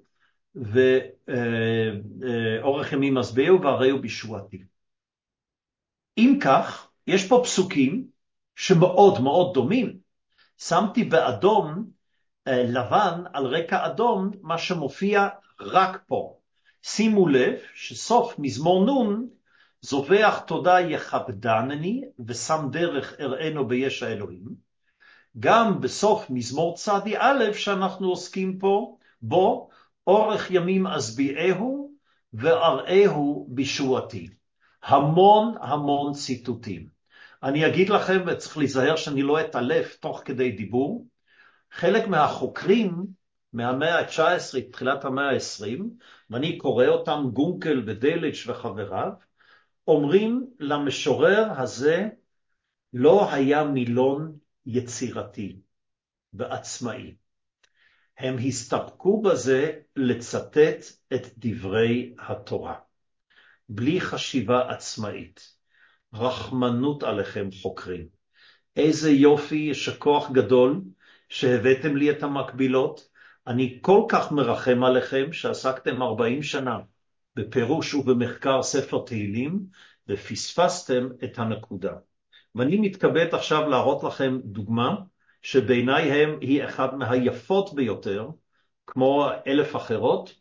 [SPEAKER 1] ואורך ימים אסבהו והראהו בישועתי. אם כך, יש פה פסוקים שמאוד מאוד דומים. שמתי באדום לבן על רקע אדום, מה שמופיע רק פה. שימו לב שסוף מזמור נון, זובח תודה יכבדנני ושם דרך אראנו ביש האלוהים. גם בסוף מזמור צדי א' שאנחנו עוסקים פה, בו אורך ימים אסביעהו ואראהו בישועתי. המון ציטוטים. אני אגיד לכם, וצריך להיזהר שאני לא אתעלף תוך כדי דיבור, חלק מהחוקרים מהמאה ה-19, תחילת המאה ה-20, ואני קורא אותם, גונקל ודליץ' וחבריו, אומרים למשורר הזה לא היה מילון יצירתי ועצמאי. הם הסתפקו בזה לצטט את דברי התורה, בלי חשיבה עצמאית. רחמנות עליכם חוקרים. איזה יופי, יש כוח גדול שהבאתם לי את המקבילות. אני כל כך מרחם עליכם שעסקתם 40 שנה בפירוש ובמחקר ספר תהילים ופספסתם את הנקודה. ואני מתכבד עכשיו להראות לכם דוגמה שבעיניי היא אחת מהיפות ביותר, כמו 1000 אחרות.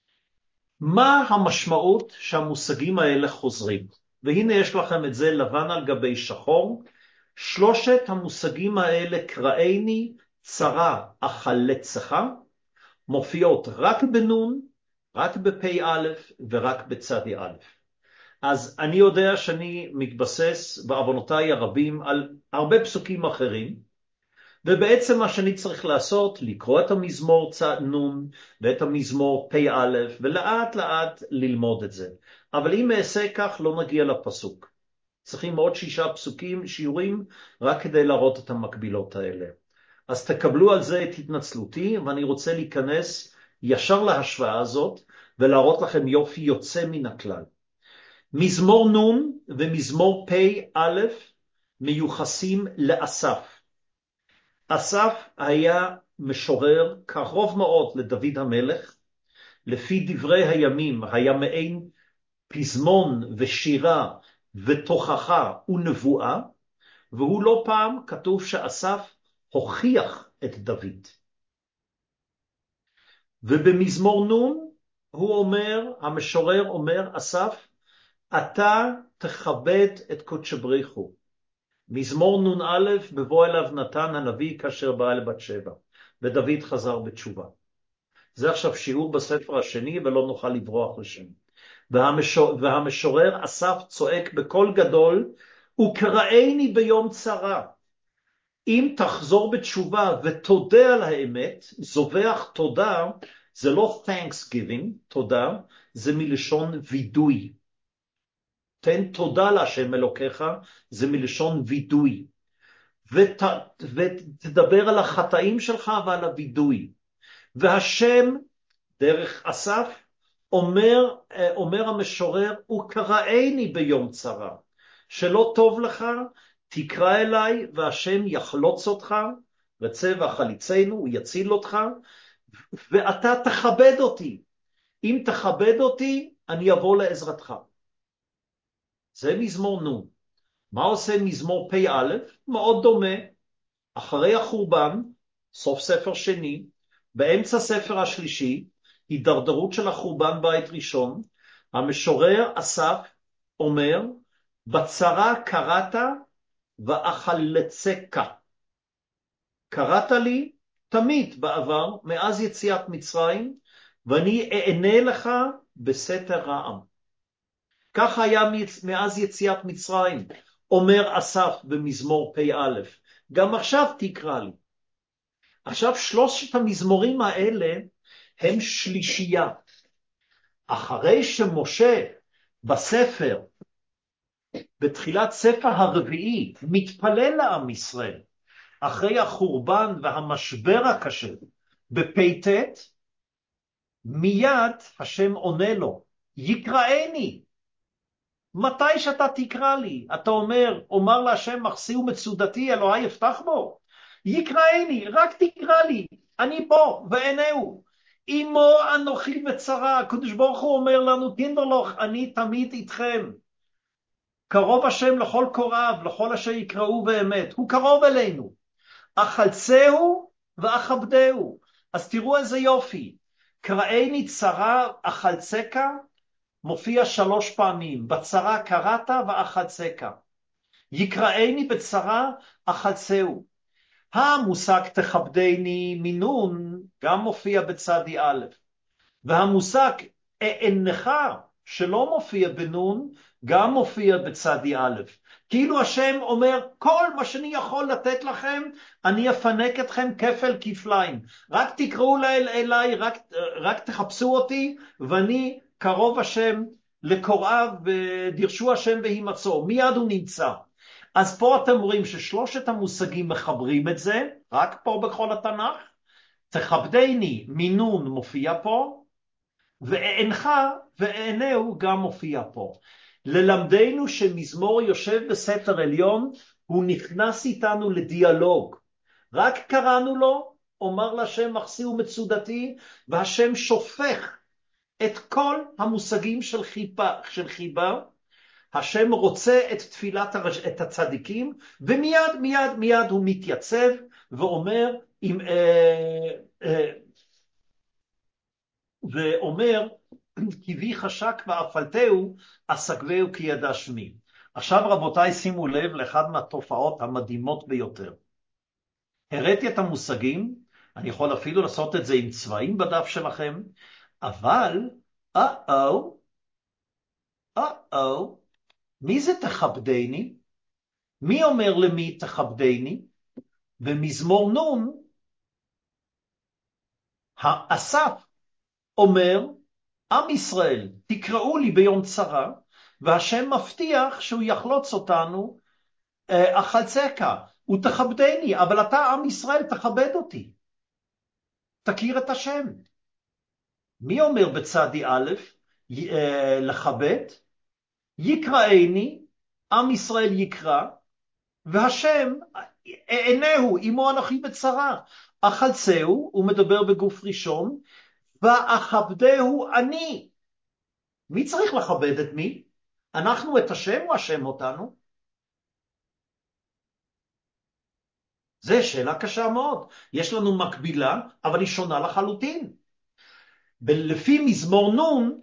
[SPEAKER 1] מה המשמעות שהמושגים האלה חוזרים? והנה יש לכם את זה לבן על גבי שחור. שלושת המושגים האלה, קראני, צרה, אחלצך, מופיעות רק בנון, רק בפי א' ורק בצדי א'. אז אני יודע שאני מתבסס בעוונותיי הרבים על הרבה פסוקים אחרים, ובעצם מה שאני צריך לעשות, לקרוא את המזמור נון ואת המזמור פי א', ולאט לאט ללמוד את זה. אבל אם אעשה כך, לא נגיע לפסוק. צריכים עוד 6 פסוקים, שיעורים, רק כדי להראות את המקבילות האלה. אז תקבלו על זה את התנצלותי, ואני רוצה להיכנס ישר להשוואה הזאת, ולהראות לכם יופי יוצא מן הכלל. מזמור נון ומזמור פי א' מיוחסים לאסף. אסף היה משורר קרוב מאוד לדוד המלך, לפי דברי הימים היה מעין פזמון ושירה ותוכחה ונבואה, והוא לא פעם כתוב שאסף הוכיח את דוד. ובמזמור נון הוא אומר, המשורר אומר, אסף, אתה תכבד את קודש בריחו. מזמור נון א', בבוא אליו נתן הנביא כאשר בא אל בת שבע, ודוד חזר בתשובה. זה עכשיו שיעור בספר השני, ולא נוכל לברוח לשם. והמשורר אסף צועק בקול גדול, וקראני ביום צרה. אם תחזור בתשובה ותודה על האמת, זובח תודה, זה לא Thanksgiving, תודה, זה מלשון וידוי. תן תודה להשם אלוקיך, זה מלשון וידוי. ותדבר על החטאים שלך ועל הוידוי. והשם, דרך אסף, אומר המשורר, וקראני ביום צרה. שלא טוב לך, תקרא אליי, והשם יחלוץ אותך, רצה וחליצנו, הוא יציל אותך, ואתה תכבד אותי. אם תכבד אותי, אני אבוא לעזרתך. זה מזמור נון. מה עושה מזמור פי א'? מאוד דומה. אחרי החורבן, סוף ספר שני, באמצע ספר השלישי, הידרדרות של החורבן בית ראשון, המשורר אסף אומר, בצרה קראת ואחלצך. קראת לי תמיד בעבר, מאז יציאת מצרים, ואני אענה לך בסתר רעם. כך היה מאז יציאת מצרים, אומר אסף במזמור פי א', גם עכשיו תקרא לי. עכשיו 3 המזמורים האלה הם שלישייה. אחרי שמשה בספר, בתחילת ספר הרביעי, מתפלל לעם ישראל, אחרי החורבן והמשבר הקשה, בפ"ט, מיד השם עונה לו, יקראני. מתי שאתה תקרא לי, אתה אומר להשם מחסי ומצודתי, אלוהי יפתח בו. יקראני, רק תקרא לי, אני פה ואינהו. אמו אנוכי וצרה, הקדוש ברוך הוא אומר לנו, קינדרלוך, אני תמיד איתכם. קרוב השם לכל קוראיו, לכל אשר יקראו באמת, הוא קרוב אלינו. אחלצהו ואכבדהו. אז תראו איזה יופי. קראני צרה אכלצקה, מופיע 3 פעמים. בצרה קראת ואכלצקה. יקראני בצרה אכלצהו. המושג תכבדני מינון גם מופיע בצדי א', והמושג אענך שלא מופיע בנון גם מופיע בצדי א'. כאילו השם אומר, כל מה שאני יכול לתת לכם, אני אפנק אתכם כפל כפליים. רק תקראו אליי, רק תחפשו אותי, ואני קרוב השם לקוראיו, ודרשו השם בהימצאו. מיד הוא נמצא. אז פה אתם רואים ששלושת המושגים מחברים את זה, רק פה בכל התנ"ך. תכבדני מינון מופיע פה, ואענך ואענהו גם מופיע פה. ללמדנו שמזמור יושב בסתר עליון, הוא נכנס איתנו לדיאלוג. רק קראנו לו, אומר להשם מחסי ומצודתי, והשם שופך את כל המושגים של חיבה. השם רוצה את תפילת את הצדיקים, ומיד מיד מיד הוא מתייצב ואומר, כי בי חשק ואפלתהו, אסגבהו כי ידע שמי. עכשיו רבותיי שימו לב לאחד מהתופעות המדהימות ביותר. הראיתי את המושגים, אני יכול אפילו לעשות את זה עם צבעים בדף שלכם, אבל, מי זה תכבדני? מי אומר למי תכבדני? במזמור נון, האסף אומר, עם ישראל, תקראו לי ביום צרה, והשם מבטיח שהוא יחלוץ אותנו אחלצקה, ותכבדני, אבל אתה עם ישראל תכבד אותי. תכיר את השם. מי אומר בצדי א' לכבד? יקראני, עם ישראל יקרא, והשם עינהו, עמו אנוכי בצרה. אחלצהו, הוא מדבר בגוף ראשון, ואכבדהו אני. מי צריך לכבד את מי? אנחנו את השם או השם אותנו? זו שאלה קשה מאוד. יש לנו מקבילה, אבל היא שונה לחלוטין. לפי מזמור נון,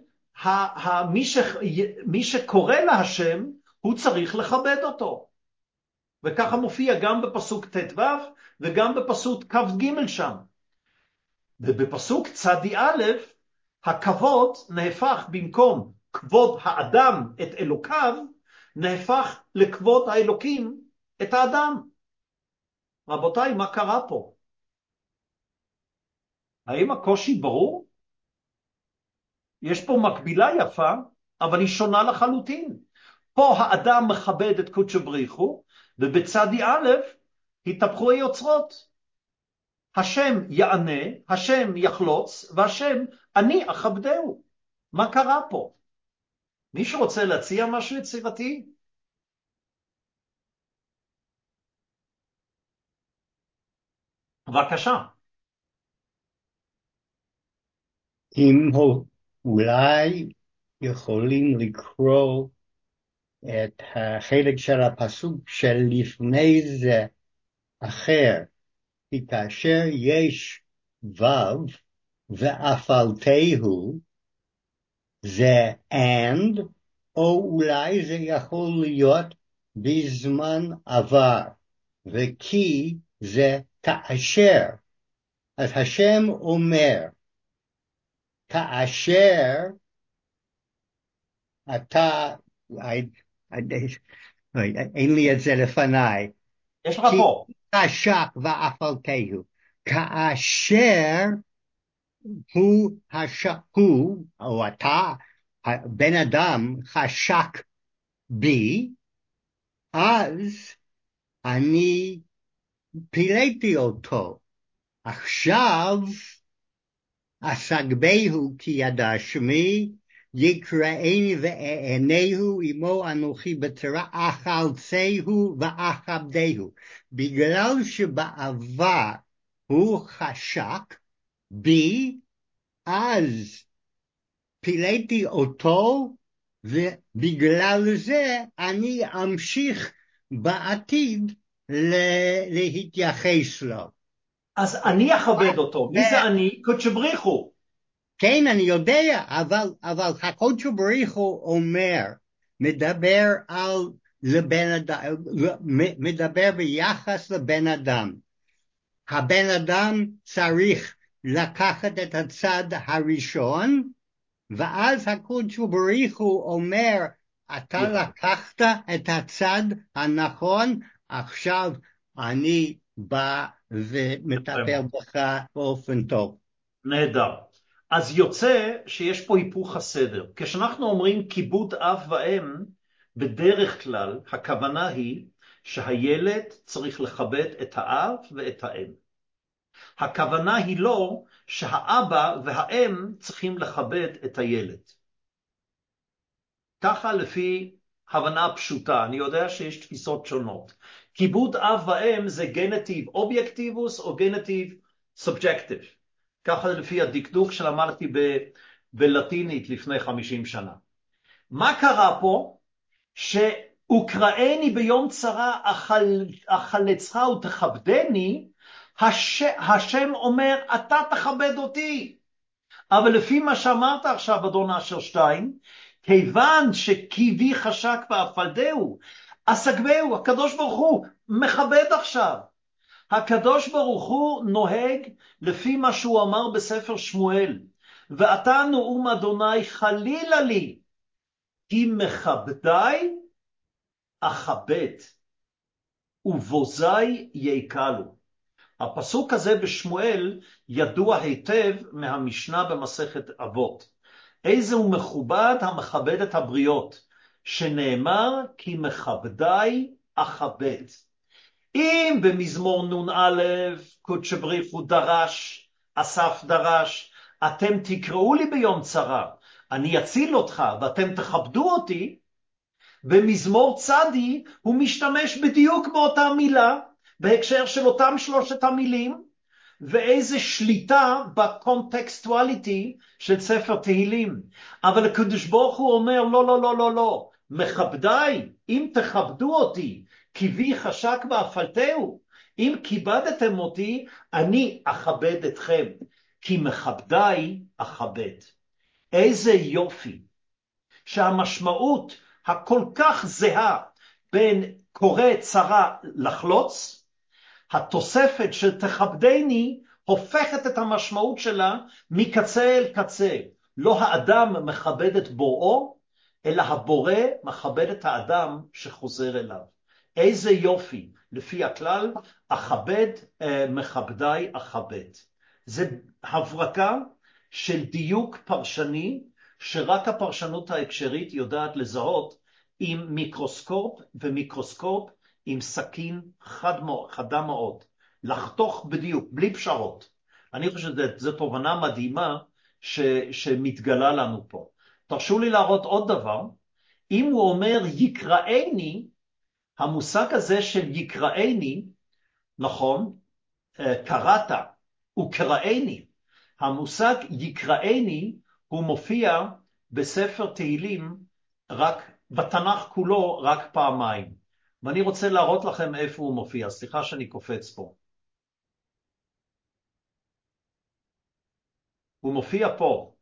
[SPEAKER 1] מי שקורא להשם, הוא צריך לכבד אותו. וככה מופיע גם בפסוק ט"ו וגם בפסוק כ"ג שם. ובפסוק צדי א', הכבוד נהפך במקום כבוד האדם את אלוקיו, נהפך לכבוד האלוקים את האדם. רבותיי, מה קרה פה? האם הקושי ברור? יש פה מקבילה יפה, אבל היא שונה לחלוטין. פה האדם מכבד את קודשא בריך הוא, ובצדי א' התהפכו היוצרות. השם יענה, השם יחלוץ, והשם אני אכבדהו. מה קרה פה? מישהו רוצה להציע משהו יצירתי? בבקשה.
[SPEAKER 4] אם אולי יכולים לקרוא את החלק של הפסוק שלפני זה אחר, כי כאשר יש ו' ואפלתהו, זה and, או אולי זה יכול להיות בזמן עבר, וכי זה כאשר. אז השם אומר, כאשר אתה, אין לי את זה לפניי,
[SPEAKER 1] יש לך פה.
[SPEAKER 4] חשק ואפלתהו, כאשר הוא או אתה, בן אדם חשק בי, אז אני פיליתי אותו. עכשיו אסגבהו כי ידע שמי, יקראני ואענהו, עמו אנוכי בצרה, אחלצהו ואכבדהו. בגלל שבעבר הוא חשק בי, אז פיליתי אותו, ובגלל זה אני אמשיך בעתיד להתייחס לו.
[SPEAKER 1] אז אני אכבד אותו. מי זה אני? קודש בריחו.
[SPEAKER 4] כן, אני יודע, אבל הקודש בריך הוא אומר, מדבר ביחס לבן אדם. הבן אדם צריך לקחת את הצד הראשון, ואז הקודש בריך הוא אומר, אתה לקחת את הצד הנכון, עכשיו אני בא ומטפל בך באופן טוב.
[SPEAKER 1] נהדר. אז יוצא שיש פה היפוך הסדר. כשאנחנו אומרים כיבוד אב ואם, בדרך כלל הכוונה היא שהילד צריך לכבד את האב ואת האם. הכוונה היא לא שהאבא והאם צריכים לכבד את הילד. ככה לפי הבנה פשוטה, אני יודע שיש תפיסות שונות. כיבוד אב ואם זה גנטיב אובייקטיבוס או גנטיב סובג'קטיב. ככה לפי הדקדוק שלמדתי בלטינית לפני 50 שנה. מה קרה פה? שאוקראיני ביום צרה אכלצך ותכבדני, השם אומר אתה תכבד אותי. אבל לפי מה שאמרת עכשיו אדון אשר שטיין, כיוון שקיבי חשק ואפלדהו, אסגבהו, הקדוש ברוך הוא מכבד עכשיו. הקדוש ברוך הוא נוהג לפי מה שהוא אמר בספר שמואל, ואתה נאום אדוני חלילה לי, כי מכבדי אכבד, ובוזי יקלו. הפסוק הזה בשמואל ידוע היטב מהמשנה במסכת אבות. איזה הוא מכובד המכבד את הבריות, שנאמר כי מכבדי אכבד. אם במזמור נ"א קודש בריך הוא דרש, אסף דרש, אתם תקראו לי ביום צרה, אני אציל אותך ואתם תכבדו אותי, במזמור צדי הוא משתמש בדיוק באותה מילה, בהקשר של אותם שלושת המילים, ואיזה שליטה בקונטקסטואליטי של ספר תהילים. אבל הקדוש ברוך הוא אומר לא, לא, לא, לא, לא, מכבדי, אם תכבדו אותי, כי בי חשק ואפלתהו, אם כיבדתם אותי, אני אכבד אתכם, כי מכבדי אכבד. איזה יופי, שהמשמעות הכל כך זהה בין קורא צרה לחלוץ, התוספת של תכבדני הופכת את המשמעות שלה מקצה אל קצה. לא האדם מכבד את בוראו, אלא הבורא מכבד את האדם שחוזר אליו. איזה יופי, לפי הכלל, אכבד, מכבדי אכבד. זה הברקה של דיוק פרשני, שרק הפרשנות ההקשרית יודעת לזהות עם מיקרוסקופ ומיקרוסקופ עם סכין חדה מאוד, לחתוך בדיוק, בלי פשרות. אני חושב שזו תובנה מדהימה שמתגלה לנו פה. תרשו לי להראות עוד דבר. אם הוא אומר יקראני, המושג הזה של יקראני, נכון, קראת, וקראני, המושג יקראני הוא מופיע בספר תהילים רק, בתנ"ך כולו רק פעמיים. ואני רוצה להראות לכם איפה הוא מופיע. סליחה שאני קופץ פה. הוא מופיע פה.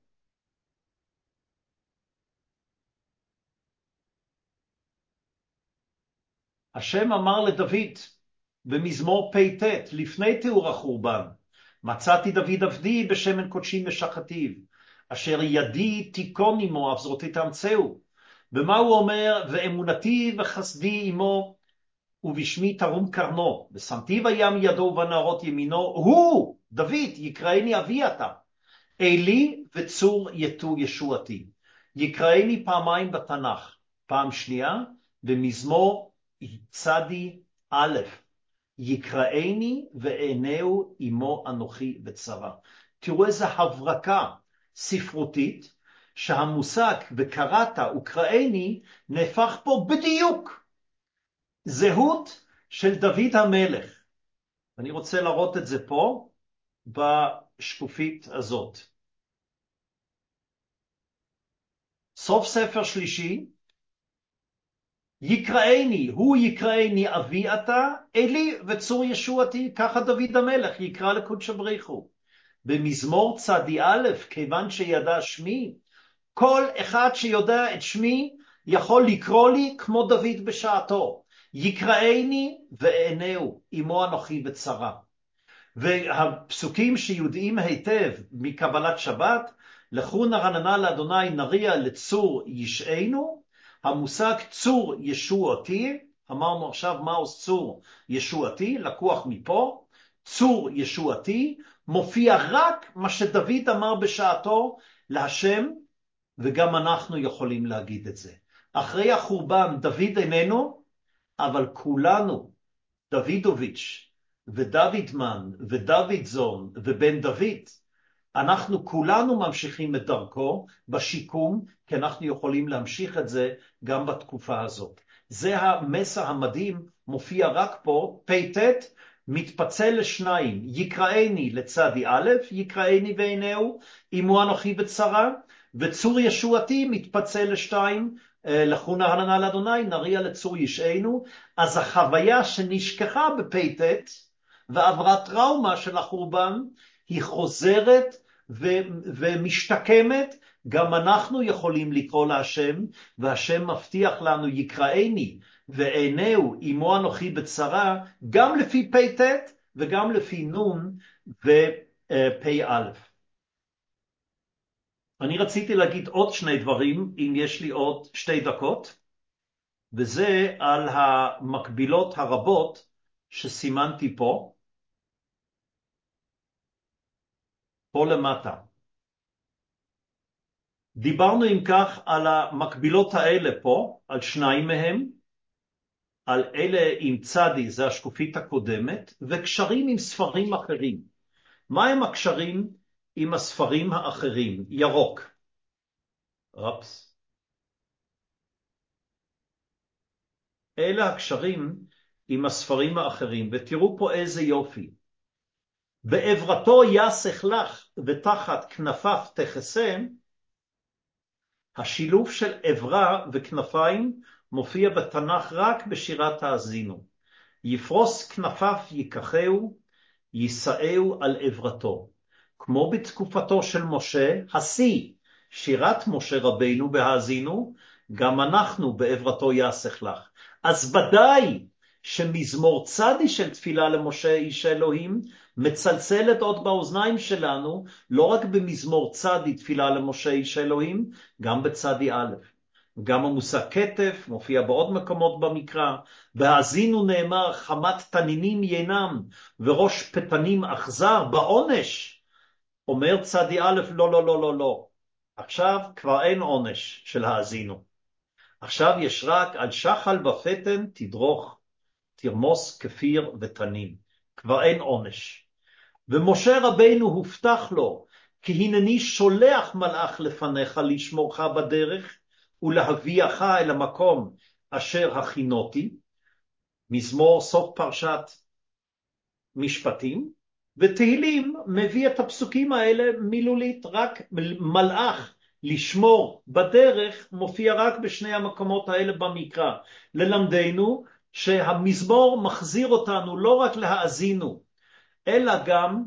[SPEAKER 1] השם אמר לדוד במזמור פ"ט, לפני תיאור החורבן, מצאתי דוד עבדי בשמן קודשי משחתיו, אשר ידי תיכון עמו, אף זרותי תמצאו. ומה הוא אומר? ואמונתי וחסדי עמו, ובשמי תרום קרנו, ושמתי בים ידו ובנערות ימינו, הוא, דוד, יקראני אבי אתה, אלי וצור ישועתי. יקראני פעמיים בתנ"ך, פעם שנייה במזמור צדי א', יקראני ועיניהו עמו אנוכי בצרה. תראו איזה הברקה ספרותית, שהמושג וקראת וקראני נהפך פה בדיוק זהות של דוד המלך. אני רוצה להראות את זה פה בשקופית הזאת. סוף ספר שלישי, יקראני, הוא יקראני אבי אתה, אלי וצור ישועתי, ככה דוד המלך יקרא לקודש בריך הוא. במזמור צדי א', כיוון שידע שמי, כל אחד שיודע את שמי יכול לקרוא לי כמו דוד בשעתו. יקראני ואענהו, עמו אנוכי בצרה. והפסוקים שיודעים היטב מקבלת שבת, לכו נרננה לאדוני נריע לצור ישענו, המושג צור ישועתי, אמרנו עכשיו מהו צור ישועתי, לקוח מפה, צור ישועתי, מופיע רק מה שדוד אמר בשעתו להשם, וגם אנחנו יכולים להגיד את זה. אחרי החורבן דוד איננו, אבל כולנו, דוידוביץ' ודוידמן ודוידזון ובן דוד, אנחנו כולנו ממשיכים את דרכו בשיקום, כי אנחנו יכולים להמשיך את זה גם בתקופה הזאת. זה המסר המדהים, מופיע רק פה, פ"ט, מתפצל לשניים, יקראני לצדי א', יקראני ועינהו, עמו אנוכי בצרה, וצור ישועתי מתפצל לשתיים, לכו נרננה לאדוני נריע לצור ישענו. אז החוויה שנשכחה בפ"ט ועברה טראומה של החורבן, היא חוזרת ומשתקמת. גם אנחנו יכולים לקרוא להשם, והשם מבטיח לנו יקראני ועינהו עמו אנוכי בצרה, גם לפי פ"ט וגם לפי נון ופ"א. אני רציתי להגיד עוד שני דברים, אם יש לי עוד 2 דקות, וזה על המקבילות הרבות שסימנתי פה למטה. דיברנו אם כך על המקבילות האלה פה, על 2 מהם, על אלה עם צדי, זה השקופית הקודמת, וקשרים עם ספרים אחרים. מה הם הקשרים עם הספרים האחרים? ירוק. אופס. אלה הקשרים עם הספרים האחרים, ותראו פה איזה יופי. בעברתו יסך לך ותחת כנפיו תכסה, השילוב של עברה וכנפיים מופיע בתנ"ך רק בשירת האזינו. יפרוס כנפיו ייקחהו, יישאהו על עברתו. כמו בתקופתו של משה, השיא, שירת משה רבינו בהאזינו, גם אנחנו בעברתו יסך לך. אז ודאי שמזמור צדי של תפילה למשה איש אלוהים, מצלצלת עוד באוזניים שלנו, לא רק במזמור צדי תפילה למשה איש אלוהים, גם בצדי א'. גם המושג כתף מופיע בעוד מקומות במקרא. בהאזינו נאמר חמת תנינים ינם וראש פתנים אכזר בעונש. אומר צדי א', לא, לא, לא, לא, לא. עכשיו כבר אין עונש של האזינו. עכשיו יש רק על שחל ופתן תדרוך, תרמוס כפיר ותנים. כבר אין עונש. ומשה רבינו הובטח לו, כי הנני שולח מלאך לפניך לשמורך בדרך, ולהביאך אל המקום אשר הכינותי. מזמור סוף פרשת משפטים, ותהילים מביא את הפסוקים האלה מילולית, רק מלאך לשמור בדרך מופיע רק בשני המקומות האלה במקרא. ללמדנו שהמזמור מחזיר אותנו לא רק להאזינו, אלא גם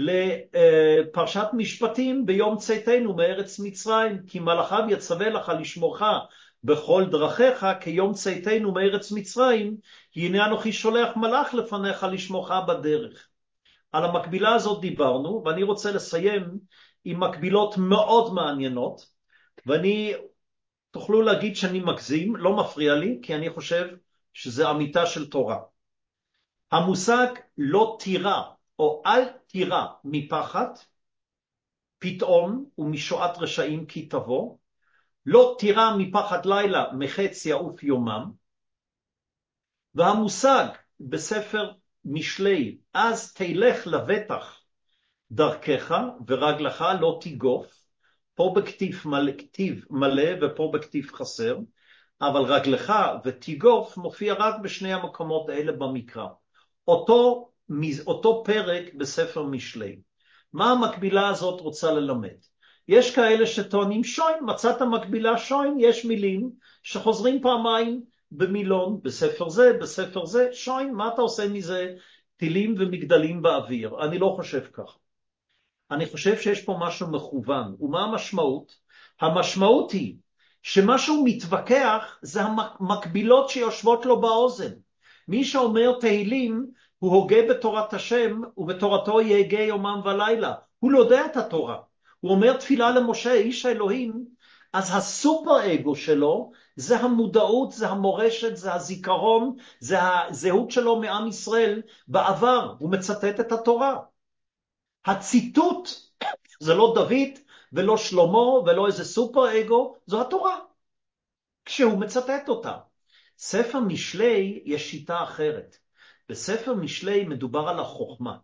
[SPEAKER 1] לפרשת משפטים ביום צאתנו מארץ מצרים, כי מלאכיו יצווה לך לשמורך בכל דרכיך כיום צאתנו מארץ מצרים, הנה אנוכי שולח מלאך לפניך לשמורך בדרך. על המקבילה הזאת דיברנו, ואני רוצה לסיים עם מקבילות מאוד מעניינות, ואני תוכלו להגיד שאני מגזים, לא מפריע לי, כי אני חושב שזה אמיתה של תורה. המושג לא תירא או אל תירא מפחד, פתאום ומשועת רשעים כי תבוא, לא תירא מפחד לילה מחץ יעוף יומם, והמושג בספר משלי, אז תלך לבטח דרכך ורגלך לא תיגוף, פה בכתיב מלא ופה בכתיב חסר, אבל רגלך ותיגוף מופיע רק בשני המקומות האלה במקרא. אותו פרק בספר משלי. מה המקבילה הזאת רוצה ללמד? יש כאלה שטוענים שוין, מצאת מקבילה שוין, יש מילים שחוזרים פעמיים במילון, בספר זה, בספר זה, שוין, מה אתה עושה מזה? טילים ומגדלים באוויר. אני לא חושב ככה. אני חושב שיש פה משהו מכוון. ומה המשמעות? המשמעות היא שמשהו מתווכח זה המקבילות שיושבות לו באוזן. מי שאומר תהילים הוא הוגה בתורת השם ובתורתו יהגה יומם ולילה. הוא לא יודע את התורה. הוא אומר תפילה למשה איש האלוהים, אז הסופר אגו שלו זה המודעות, זה המורשת, זה הזיכרון, זה הזהות שלו מעם ישראל בעבר. הוא מצטט את התורה. הציטוט זה לא דוד ולא שלמה ולא איזה סופר אגו, זו התורה, כשהוא מצטט אותה. ספר משלי יש שיטה אחרת. בספר משלי מדובר על החוכמה.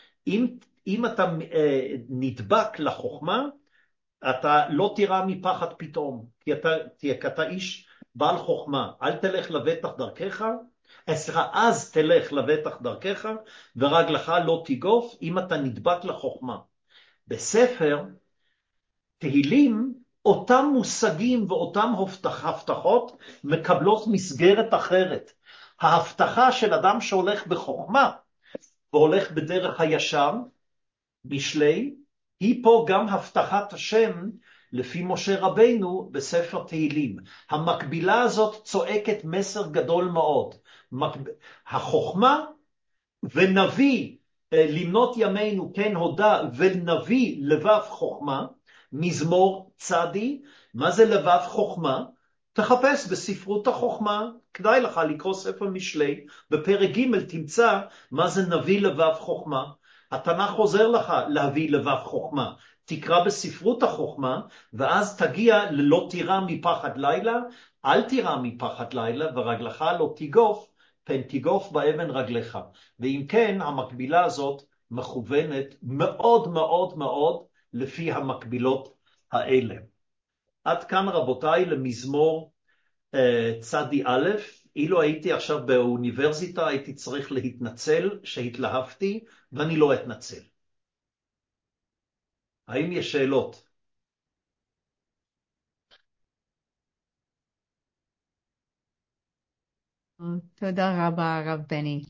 [SPEAKER 1] אם אתה נדבק לחוכמה, אתה לא תירא מפחד פתאום, כי אתה איש בעל חוכמה. אל תלך לבטח דרכך, אז תלך לבטח דרכך, ורגלך לא תיגוף, אם אתה נדבק לחוכמה. בספר תהילים, אותם מושגים ואותם הבטחות מקבלות מסגרת אחרת. ההבטחה של אדם שהולך בחוכמה והולך בדרך הישר, משלי, היא פה גם הבטחת השם לפי משה רבינו בספר תהילים. המקבילה הזאת צועקת מסר גדול מאוד. החוכמה ונביא למנות ימינו כן הודע ונביא לבב חוכמה, מזמור צדי. מה זה לבב חוכמה? תחפש בספרות החוכמה, כדאי לך לקרוא ספר משלי, בפרק ג' תמצא מה זה נביא לבב חוכמה. התנ"ך עוזר לך להביא לבב חוכמה. תקרא בספרות החוכמה, ואז תגיע ללא תירא מפחד לילה, אל תירא מפחד לילה, ורגלך לא תיגוף, פן תיגוף באבן רגלך. ואם כן, המקבילה הזאת מכוונת מאוד מאוד מאוד לפי המקבילות האלה. עד כאן רבותיי למזמור צדי א'. אילו הייתי עכשיו באוניברסיטה, הייתי צריך להתנצל שהתלהבתי, ואני לא אתנצל. האם יש שאלות?
[SPEAKER 2] תודה רבה, הרב בני.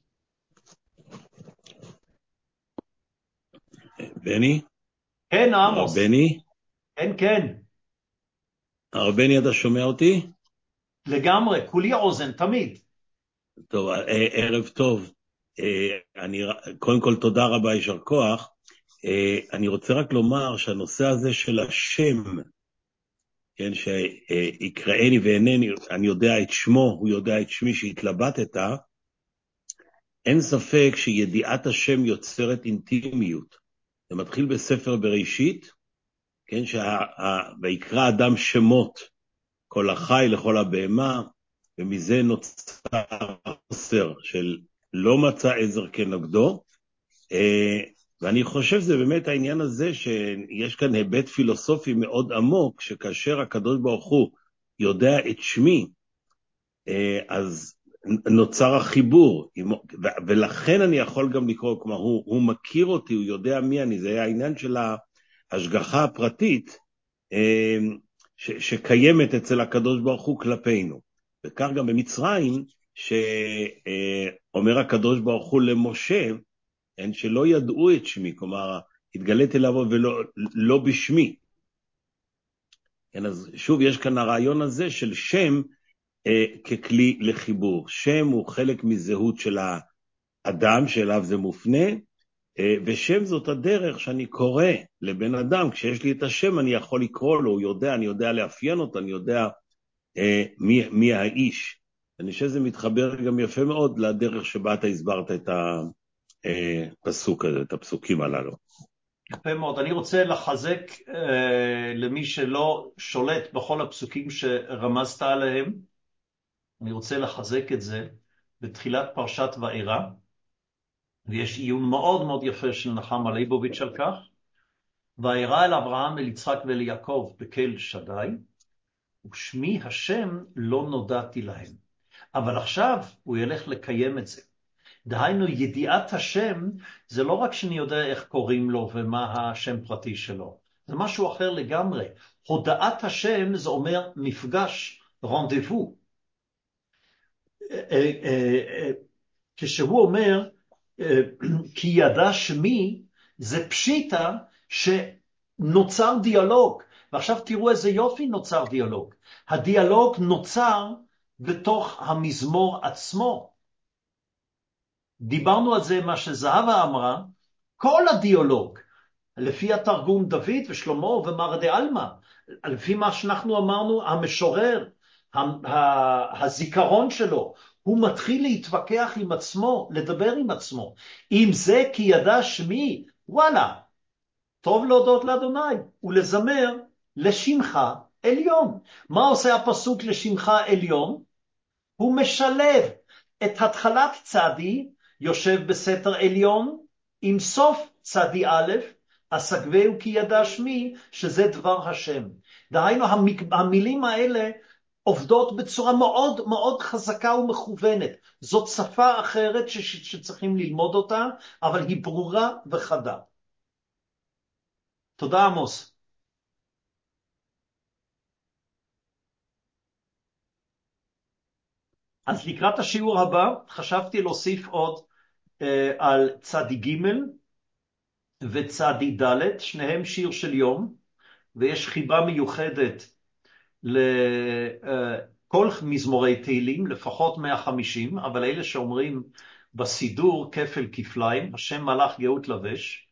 [SPEAKER 5] בני?
[SPEAKER 1] כן,
[SPEAKER 5] הרב
[SPEAKER 1] עמוס.
[SPEAKER 5] בני?
[SPEAKER 1] כן, כן.
[SPEAKER 5] הרב בני, אתה שומע אותי?
[SPEAKER 1] לגמרי, כולי אוזן, תמיד.
[SPEAKER 5] טוב, ערב טוב. קודם כל, תודה רבה, יישר כוח. אני רוצה רק לומר שהנושא הזה של השם, כן, שיקראני ואינני, אני יודע את שמו, הוא יודע את שמי שהתלבטת, אין ספק שידיעת השם יוצרת אינטימיות. זה מתחיל בספר בראשית, כן, ויקרא אדם שמות, כל החי לכל הבהמה, ומזה נוצר חוסר של לא מצא עזר כנגדו, ואני חושב זה באמת העניין הזה שיש כאן היבט פילוסופי מאוד עמוק, שכאשר הקדוש ברוך הוא יודע את שמי, אז נוצר החיבור, ולכן אני יכול גם לקרוא, כלומר הוא מכיר אותי, הוא יודע מי אני, זה העניין של ההשגחה הפרטית, שקיימת אצל הקדוש ברוך הוא כלפינו. וכך גם במצרים, שאומר הקדוש ברוך הוא למשה, שלא ידעו את שמי, כלומר, התגלית אליו ולא בשמי. אז שוב, יש כאן הרעיון הזה של שם ככלי לחיבור. שם הוא חלק מזהות של האדם שאליו זה מופנה, ושם זאת הדרך שאני קורא לבן אדם. כשיש לי את השם אני יכול לקרוא לו, הוא יודע, אני יודע לאפיין אותו, אני יודע מי האיש. אני חושב שזה מתחבר גם יפה מאוד לדרך שבה אתה הסברת את הפסוק הזה, את הפסוקים הללו.
[SPEAKER 1] יפה מאוד. אני רוצה לחזק למי שלא שולט בכל הפסוקים שרמזת עליהם, אני רוצה לחזק את זה בתחילת פרשת וארא, ויש עיון מאוד מאוד יפה של נחמה ליבוביץ' על כך. וארא אל אברהם, אל יצחק ואל יעקב בקל שדי, ושמי השם לא נודעתי להם. אבל עכשיו הוא ילך לקיים את זה. דהיינו, ידיעת השם זה לא רק שאני יודע איך קוראים לו ומה השם פרטי שלו, זה משהו אחר לגמרי. הודעת השם זה אומר מפגש, רנדבו. כשהוא אומר, כי ידע שמי, זה פשיטה שנוצר דיאלוג. ועכשיו תראו איזה יופי נוצר דיאלוג. הדיאלוג נוצר בתוך המזמור עצמו. דיברנו על זה, מה שזהבה אמרה, כל הדיאלוג, לפי התרגום דוד ושלמה ומרדי אלמה, לפי מה שאנחנו אמרנו, המשורר, הזיכרון שלו, הוא מתחיל להתווכח עם עצמו, לדבר עם עצמו. אם זה כי ידע שמי, וואלה, טוב להודות לאדוני, ולזמר לשמך עליון. מה עושה הפסוק לשמך עליון? הוא משלב את התחלת צדי, יושב בסתר עליון, עם סוף צדי א', אסגבהו כי ידע שמי, שזה דבר השם. דהיינו, המילים האלה עובדות בצורה מאוד מאוד חזקה ומכוונת. זאת שפה אחרת שצריכים ללמוד אותה, אבל היא ברורה וחדה. תודה עמוס. אז לקראת השיעור הבא, חשבתי להוסיף עוד על צדי ג' וצדי ד', שניהם שיר של יום, ויש חיבה מיוחדת לכל מזמורי תהילים, לפחות 150, אבל אלה שאומרים בסידור כפל כפליים, השם מלאך גאות לבש,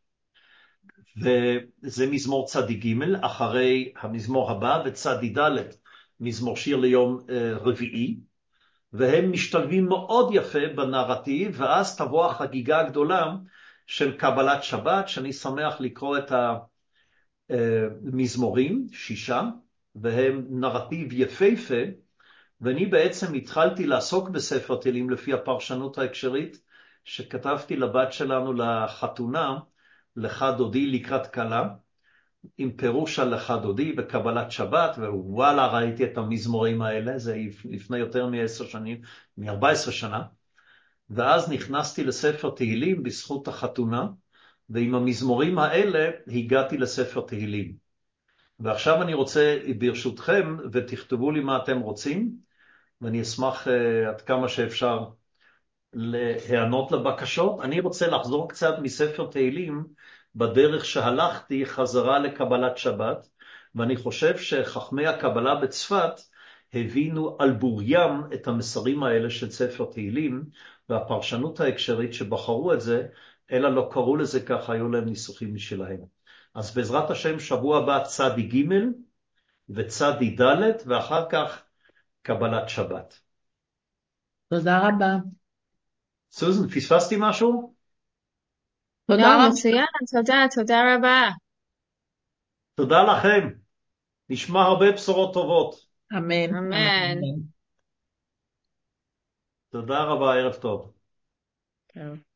[SPEAKER 1] וזה מזמור צדי ג' אחרי המזמור הבא, וצדי ד' מזמור שיר ליום רביעי, והם משתלבים מאוד יפה בנרטיב, ואז תבוא החגיגה הגדולה של קבלת שבת, שאני שמח לקרוא את המזמורים, 6, והם נרטיב יפהפה, ואני בעצם התחלתי לעסוק בספר תהילים לפי הפרשנות ההקשרית, שכתבתי לבת שלנו לחתונה, לך דודי לקראת כלה, עם פירוש על לך דודי בקבלת שבת, ווואלה ראיתי את המזמורים האלה, זה לפני יותר מ10 שנים, מ14 שנה, ואז נכנסתי לספר תהילים בזכות החתונה, ועם המזמורים האלה הגעתי לספר תהילים. ועכשיו אני רוצה ברשותכם, ותכתבו לי מה אתם רוצים, ואני אשמח עד כמה שאפשר להיענות לבקשות. אני רוצה לחזור קצת מספר תהילים, בדרך שהלכתי חזרה לקבלת שבת, ואני חושב שחכמי הקבלה בצפת הבינו על בוריים את המסרים האלה של ספר תהילים, והפרשנות ההקשרית שבחרו את זה, אלא לא קראו לזה ככה, היו להם ניסוחים משלהם. אז בעזרת השם שבוע הבא צדי ג' וצדי ד', ואחר כך קבלת שבת.
[SPEAKER 2] תודה רבה.
[SPEAKER 1] סוזן, פספסתי משהו?
[SPEAKER 2] תודה
[SPEAKER 6] לא,
[SPEAKER 2] רבה.
[SPEAKER 6] מצוין, תודה רבה.
[SPEAKER 1] תודה לכם. נשמע הרבה בשורות טובות.
[SPEAKER 2] אמן.
[SPEAKER 6] אמן.
[SPEAKER 1] תודה רבה, ערב טוב.
[SPEAKER 6] טוב.